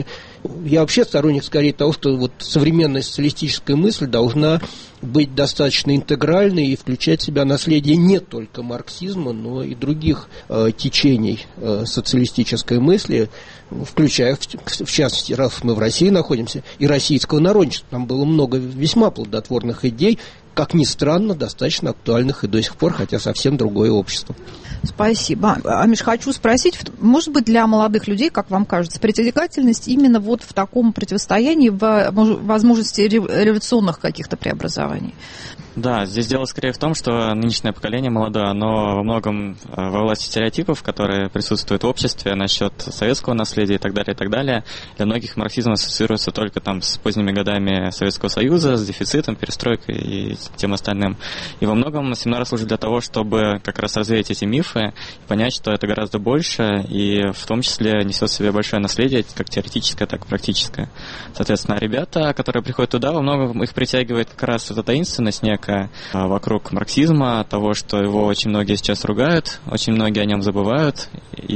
Я вообще сторонник скорее того, что вот современная социалистическая мысль должна быть достаточно интегральной и включать в себя наследие не только марксизма, но и других э, течений э, социалистической мысли, включая, в, в частности, раз мы в России находимся, и российского народничества. Там было много весьма плодотворных идей, как ни странно, достаточно актуальных и до сих пор, хотя совсем другое общество. Спасибо. Амиш, хочу спросить, может быть, для молодых людей, как вам кажется, притягательность именно вот в таком противостоянии, в возможности революционных каких-то преобразований? Да, здесь дело скорее в том, что нынешнее поколение молодое, оно во многом во власти стереотипов, которые присутствуют в обществе насчет советского наследия и так далее, и так далее. Для многих марксизм ассоциируется только там с поздними годами Советского Союза, с дефицитом, перестройкой и тем остальным. И во многом семинар служит для того, чтобы как раз развеять эти мифы и понять, что это гораздо больше, и в том числе несет в себе большое наследие, как теоретическое, так и практическое. Соответственно, ребята, которые приходят туда, во многом их притягивает как раз эта таинственность некая вокруг марксизма, того, что его очень многие сейчас ругают, очень многие о нем забывают,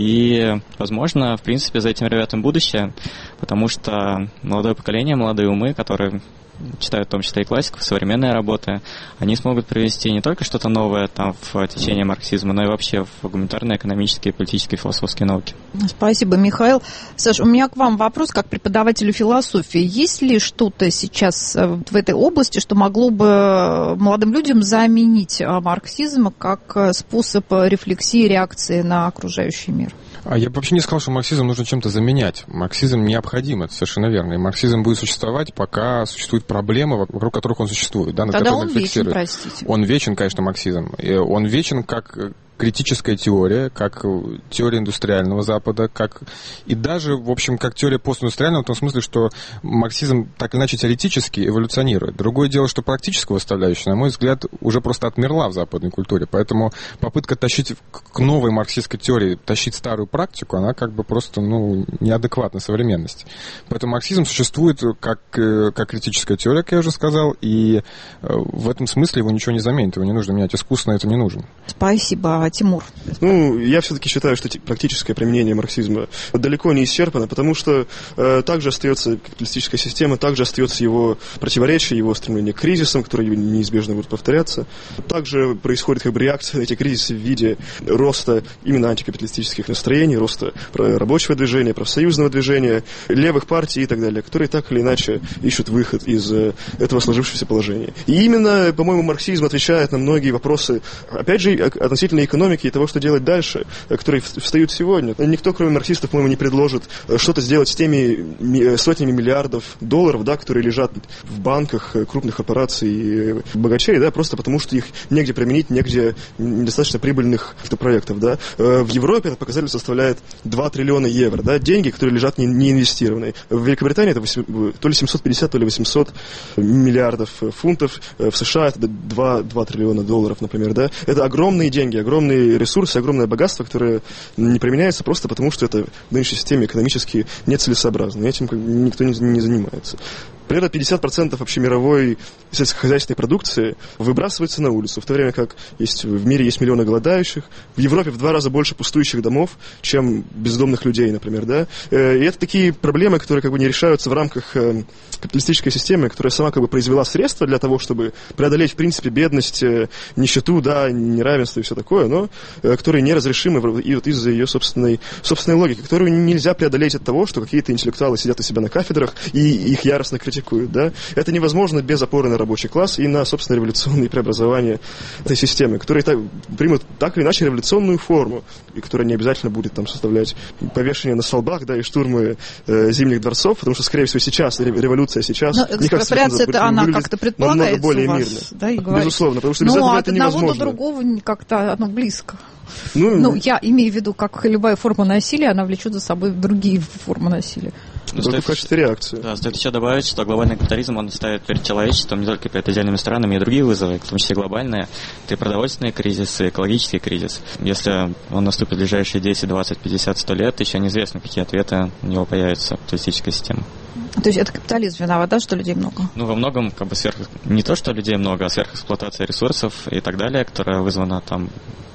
и, возможно, в принципе, за этим ребятам будущее, потому что молодое поколение, молодые умы, которые читают в том числе и классиков, современные работы, они смогут привести не только что-то новое там в течение марксизма, но и вообще в гуманитарные, экономические, политические, философские науки. Спасибо, Михаил. Саш, у меня к вам вопрос как преподавателю философии. Есть ли что-то сейчас в этой области, что могло бы молодым людям заменить марксизм как способ рефлексии, реакции на окружающий мир? А я бы вообще не сказал, что марксизм нужно чем-то заменять. Марксизм необходим, это совершенно верно. И марксизм будет существовать, пока существуют проблемы, вокруг которых он существует. Да, над Тогда которыми он вечен, простите. Он вечен, конечно, марксизм. И он вечен как критическая теория, как теория индустриального Запада, как и даже, в общем, как теория постиндустриального, в том смысле, что марксизм так или иначе теоретически эволюционирует. Другое дело, что практическая составляющая, на мой взгляд, уже просто отмерла в западной культуре. Поэтому попытка тащить к новой марксистской теории, тащить старую практику, она как бы просто, ну, неадекватна современности. Поэтому марксизм существует как, как критическая теория, как я уже сказал, и в этом смысле его ничего не заменит, его не нужно менять. Искусственно это не нужно. Спасибо. Тимур. Ну, я все-таки считаю, что практическое применение марксизма далеко не исчерпано, потому что э, также остается капиталистическая система, также остается его противоречие, его стремление к кризисам, которые неизбежно будут повторяться. Также происходит как бы реакция на эти кризисы в виде роста именно антикапиталистических настроений, роста рабочего движения, профсоюзного движения, левых партий и так далее, которые так или иначе ищут выход из э, этого сложившегося положения. И именно, по-моему, марксизм отвечает на многие вопросы, опять же, относительно экономики, экономики и того, что делать дальше, которые встают сегодня. Никто, кроме марксистов, по-моему, не предложит что-то сделать с теми сотнями миллиардов долларов, да, которые лежат в банках крупных корпораций и богачей, да, просто потому, что их негде применить, негде недостаточно прибыльных проектов. Да. В Европе этот показатель составляет два триллиона евро, да, деньги, которые лежат не, не инвестированные. В Великобритании это то ли семьсот пятьдесят, то ли восемьсот миллиардов фунтов. В США это два триллиона долларов, например. Да. Это огромные деньги, огромные ресурсы, огромное богатство, которое не применяется просто потому, что это в нынешней системе экономически нецелесообразно. И этим никто не, не занимается. Примерно пятьдесят процентов общемировой сельскохозяйственной продукции выбрасывается на улицу, в то время как есть, в мире есть миллионы голодающих, в Европе в два раза больше пустующих домов, чем бездомных людей, например. Да? И это такие проблемы, которые как бы не решаются в рамках капиталистической системы, которая сама как бы произвела средства для того, чтобы преодолеть, в принципе, бедность, нищету, да, неравенство и все такое, но которые неразрешимы и вот из-за ее собственной, собственной логики, которую нельзя преодолеть от того, что какие-то интеллектуалы сидят у себя на кафедрах и их яростно критикуют. Да? Это невозможно без опоры на рабочий класс и на, собственно, революционные преобразования этой системы, которые так, примут так или иначе революционную форму, и которая не обязательно будет там составлять повешение на столбах, да, и штурмы э, зимних дворцов, потому что, скорее всего, сейчас, революция сейчас... Но экспроприация это она как-то предполагается намного более у вас, мирно. Да, и безусловно, потому что без ну, этого от это невозможно. одного до другого как-то оно близко. Ну, ну, я имею в виду, как любая форма насилия, она влечет за собой другие формы насилия. Ну, только в качестве реакции. Да, стоит еще добавить, что глобальный капитализм, он ставит перед человечеством не только перед отдельными странами, и другие вызовы, в том числе глобальные. Это и продовольственные кризисы, экологический кризис. Если он наступит в ближайшие десять, двадцать, пятьдесят, сто лет, еще неизвестно, какие ответы у него появятся в капиталистической системе. То есть это капитализм виноват, да, что людей много? Ну, во многом, как бы, сверх... не то, что людей много, а сверхэксплуатация ресурсов и так далее, которая вызвана там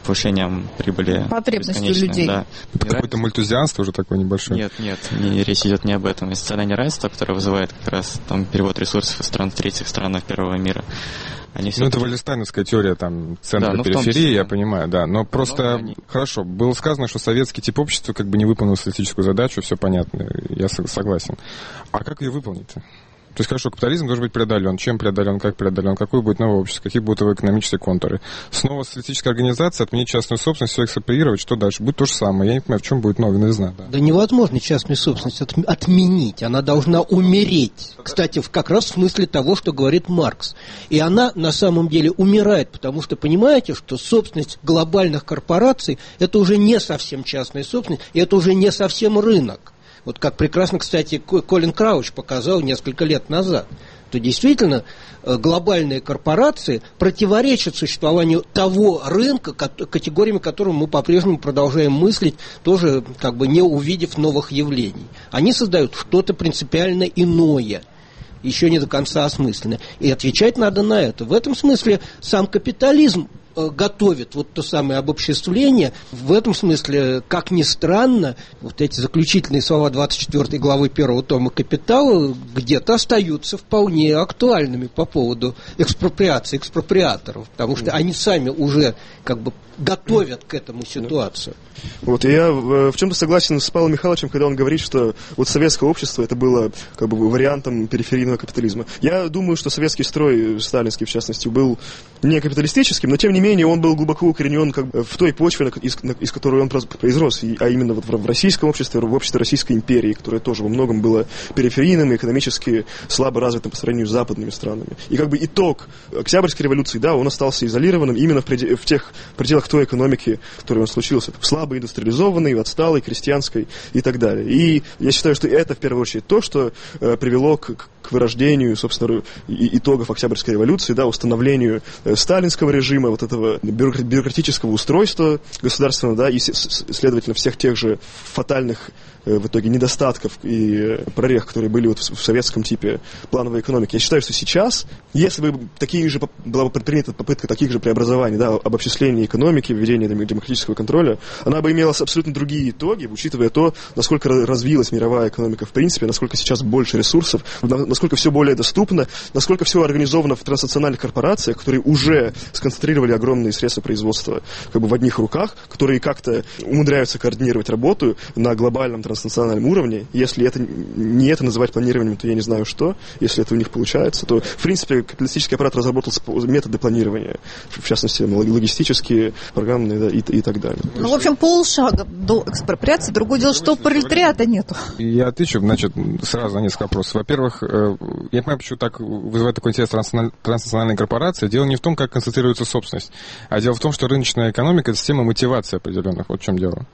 повышением прибыли. Потребностью людей. Да. Это какое-то мультузианство уже такое небольшое? Нет, нет, не, речь идет не об этом. И социальное неравенство, которое вызывает как раз там перевод ресурсов из стран третьих странах первого мира. Они ну, это валлестайновская теория, там, центра, да, периферии, я понимаю, да. Но просто, но они... хорошо, было сказано, что советский тип общества как бы не выполнил статистическую задачу, все понятно, я согласен. А как ее выполнить-то? То есть, хорошо, капитализм должен быть преодолен. Чем преодолен, как преодолен, какое будет новое общество, какие будут его экономические контуры. Снова социалистическая организация, отменить частную собственность, все экспроприировать, что дальше? Будет то же самое. Я не понимаю, в чем будет новая новизна. Да, да невозможно частную собственность отменить. Она должна умереть. Кстати, как раз в смысле того, что говорит Маркс. И она на самом деле умирает, потому что понимаете, что собственность глобальных корпораций – это уже не совсем частная собственность, и это уже не совсем рынок. Вот как прекрасно, кстати, Колин Крауч показал несколько лет назад, то действительно глобальные корпорации противоречат существованию того рынка, категориями которого мы по-прежнему продолжаем мыслить, тоже как бы не увидев новых явлений. Они создают что-то принципиально иное, еще не до конца осмысленное. И отвечать надо на это. В этом смысле сам капитализм готовит вот то самое обобществление. В этом смысле, как ни странно, вот эти заключительные слова двадцать четвёртой главы первого тома «Капитала» где-то остаются вполне актуальными по поводу экспроприации экспроприаторов, потому что они сами уже как бы готовят к этому ситуацию. Вот, и я в чем-то согласен с Павлом Михайловичем, когда он говорит, что вот советское общество это было как бы вариантом периферийного капитализма. Я думаю, что советский строй, сталинский в частности, был не капиталистическим, но тем не менее он был глубоко укоренен как бы в той почве, из, из которой он произрос, а именно вот в российском обществе, в обществе Российской империи, которое тоже во многом было периферийным и экономически слабо развитым по сравнению с западными странами. И как бы итог Октябрьской революции, да, он остался изолированным именно в, преде- в тех пределах той экономики, в которой он случился, в слабо индустриализованной, отсталой, крестьянской и так далее. И я считаю, что это в первую очередь то, что э, привело к, к вырождению, собственно, и, итогов Октябрьской революции, да, установлению э, сталинского режима, вот этого бюрократического устройства государственного, да, и, следовательно, всех тех же фатальных э, в итоге недостатков и э, прорех, которые были вот в, в советском типе плановой экономики. Я считаю, что сейчас, если бы такие же, была бы предпринята попытка таких же преобразований, да, обобществления экономики, введения демократического контроля, она бы имела абсолютно другие итоги, учитывая то, насколько развилась мировая экономика в принципе, насколько сейчас больше ресурсов, насколько все более доступно, насколько все организовано в транснациональных корпорациях, которые уже сконцентрировали огромные средства производства как бы в одних руках, которые как-то умудряются координировать работу на глобальном транснациональном уровне. Если это не это называть планированием, то я не знаю что. Если это у них получается, то в принципе капиталистический аппарат разработал методы планирования, в частности логистические, программные, да, и, и так далее. Ну, в общем, полшага до экспроприации. Другое дело, что пролетариата нету. Я отвечу, значит, сразу на несколько вопросов. Во-первых, я не понимаю, почему так вызывает такой интерес транснациональной корпорации. Дело не в том, как концентрируется собственность, а дело в том, что рыночная экономика – это система мотивации определенных. Вот в чем дело.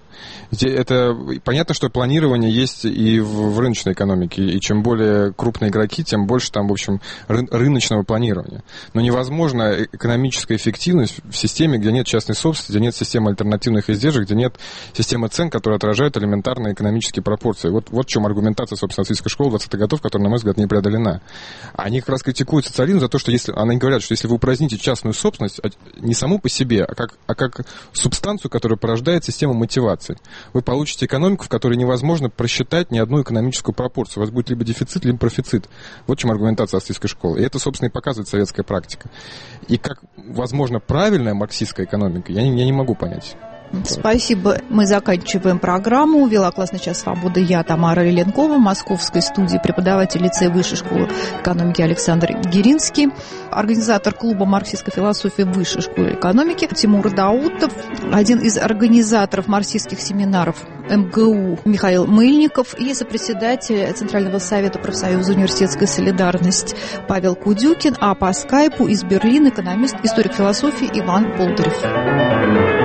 Это понятно, что планирование есть и в, в рыночной экономике, и чем более крупные игроки, тем больше там, в общем, ры, рыночного планирования. Но невозможно экономическая эффективность в системе, где нет частной собственности, где нет системы альтернативных издержек, где нет системы цен, которые отражают элементарные экономические пропорции. Вот, вот в чем аргументация, собственно, социалистической школы двадцатых годов, которая, на мой взгляд, не преодолена. Они как раз критикуют социализм за то, что если, они говорят, что если вы упраздните частную собственность, не саму по себе, а как, а как субстанцию, которая порождает систему мотивации, вы получите экономику, в которой невозможно просчитать ни одну экономическую пропорцию. У вас будет либо дефицит, либо профицит. Вот в чем аргументация социалистической школы. И это, собственно, и показывает советская практика. И как, возможно, правильная марксистская экономика, я не, я не могу понять. Спасибо. Мы заканчиваем программу. Вела классный час свободы я, Тамара Лиленкова, в московской студии преподаватель лицея Высшей школы экономики Александр Гиринский, организатор клуба марксистской философии Высшей школы экономики Тимур Даутов, один из организаторов марксистских семинаров эм гэ у Михаил Мыльников и сопредседатель Центрального совета профсоюза «Университетская солидарность» Павел Кудюкин, а по скайпу из Берлина экономист, историк философии Иван Болдырев.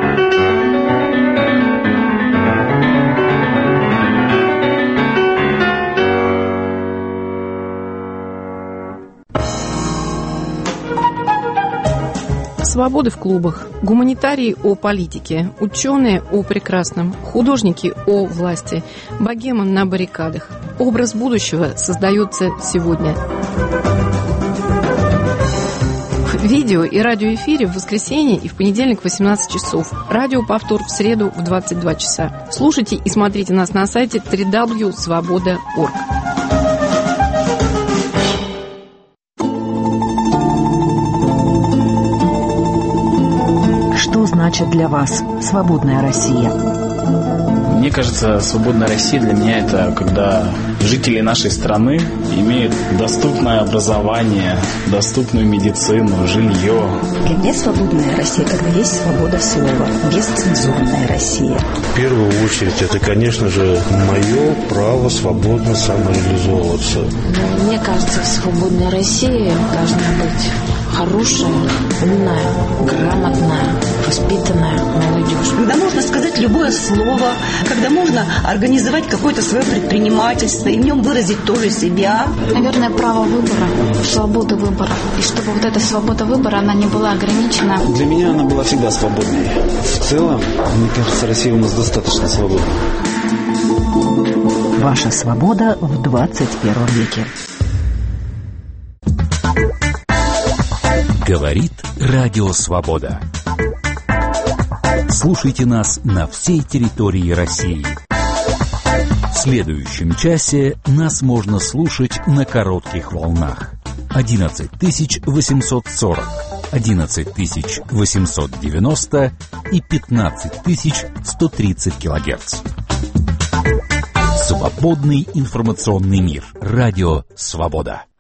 Свободы в клубах, гуманитарии о политике, ученые о прекрасном, художники о власти, богема на баррикадах. Образ будущего создается сегодня. видео и радиоэфире в воскресенье и в понедельник в восемнадцать часов. Радиоповтор в среду в двадцать два часа. Слушайте и смотрите нас на сайте дабл ю дабл ю дабл ю точка свобода точка орг. Что значит для вас свободная Россия? Мне кажется, свободная Россия для меня это когда жители нашей страны имеют доступное образование, доступную медицину, жилье. Для меня свободная Россия, когда есть свобода слова, бесцензурная Россия. В первую очередь, это, конечно же, мое право свободно самореализовываться. Мне кажется, в свободной России должна быть хорошая, умная, грамотная, воспитанная молодежь. Когда можно сказать любое слово, когда можно организовать какое-то свое предпринимательство и в нем выразить тоже себя. Наверное, право выбора, свобода выбора. И чтобы вот эта свобода выбора, она не была ограничена. Для меня она была всегда свободной. В целом, мне кажется, Россия у нас достаточно свободна. Ваша свобода в двадцать первом веке. Говорит Радио Свобода. Слушайте нас на всей территории России. В следующем часе нас можно слушать на коротких волнах. одиннадцать тысяч восемьсот сорок, одиннадцать тысяч восемьсот девяносто и пятнадцать тысяч сто тридцать килогерц. Свободный информационный мир. Радио Свобода.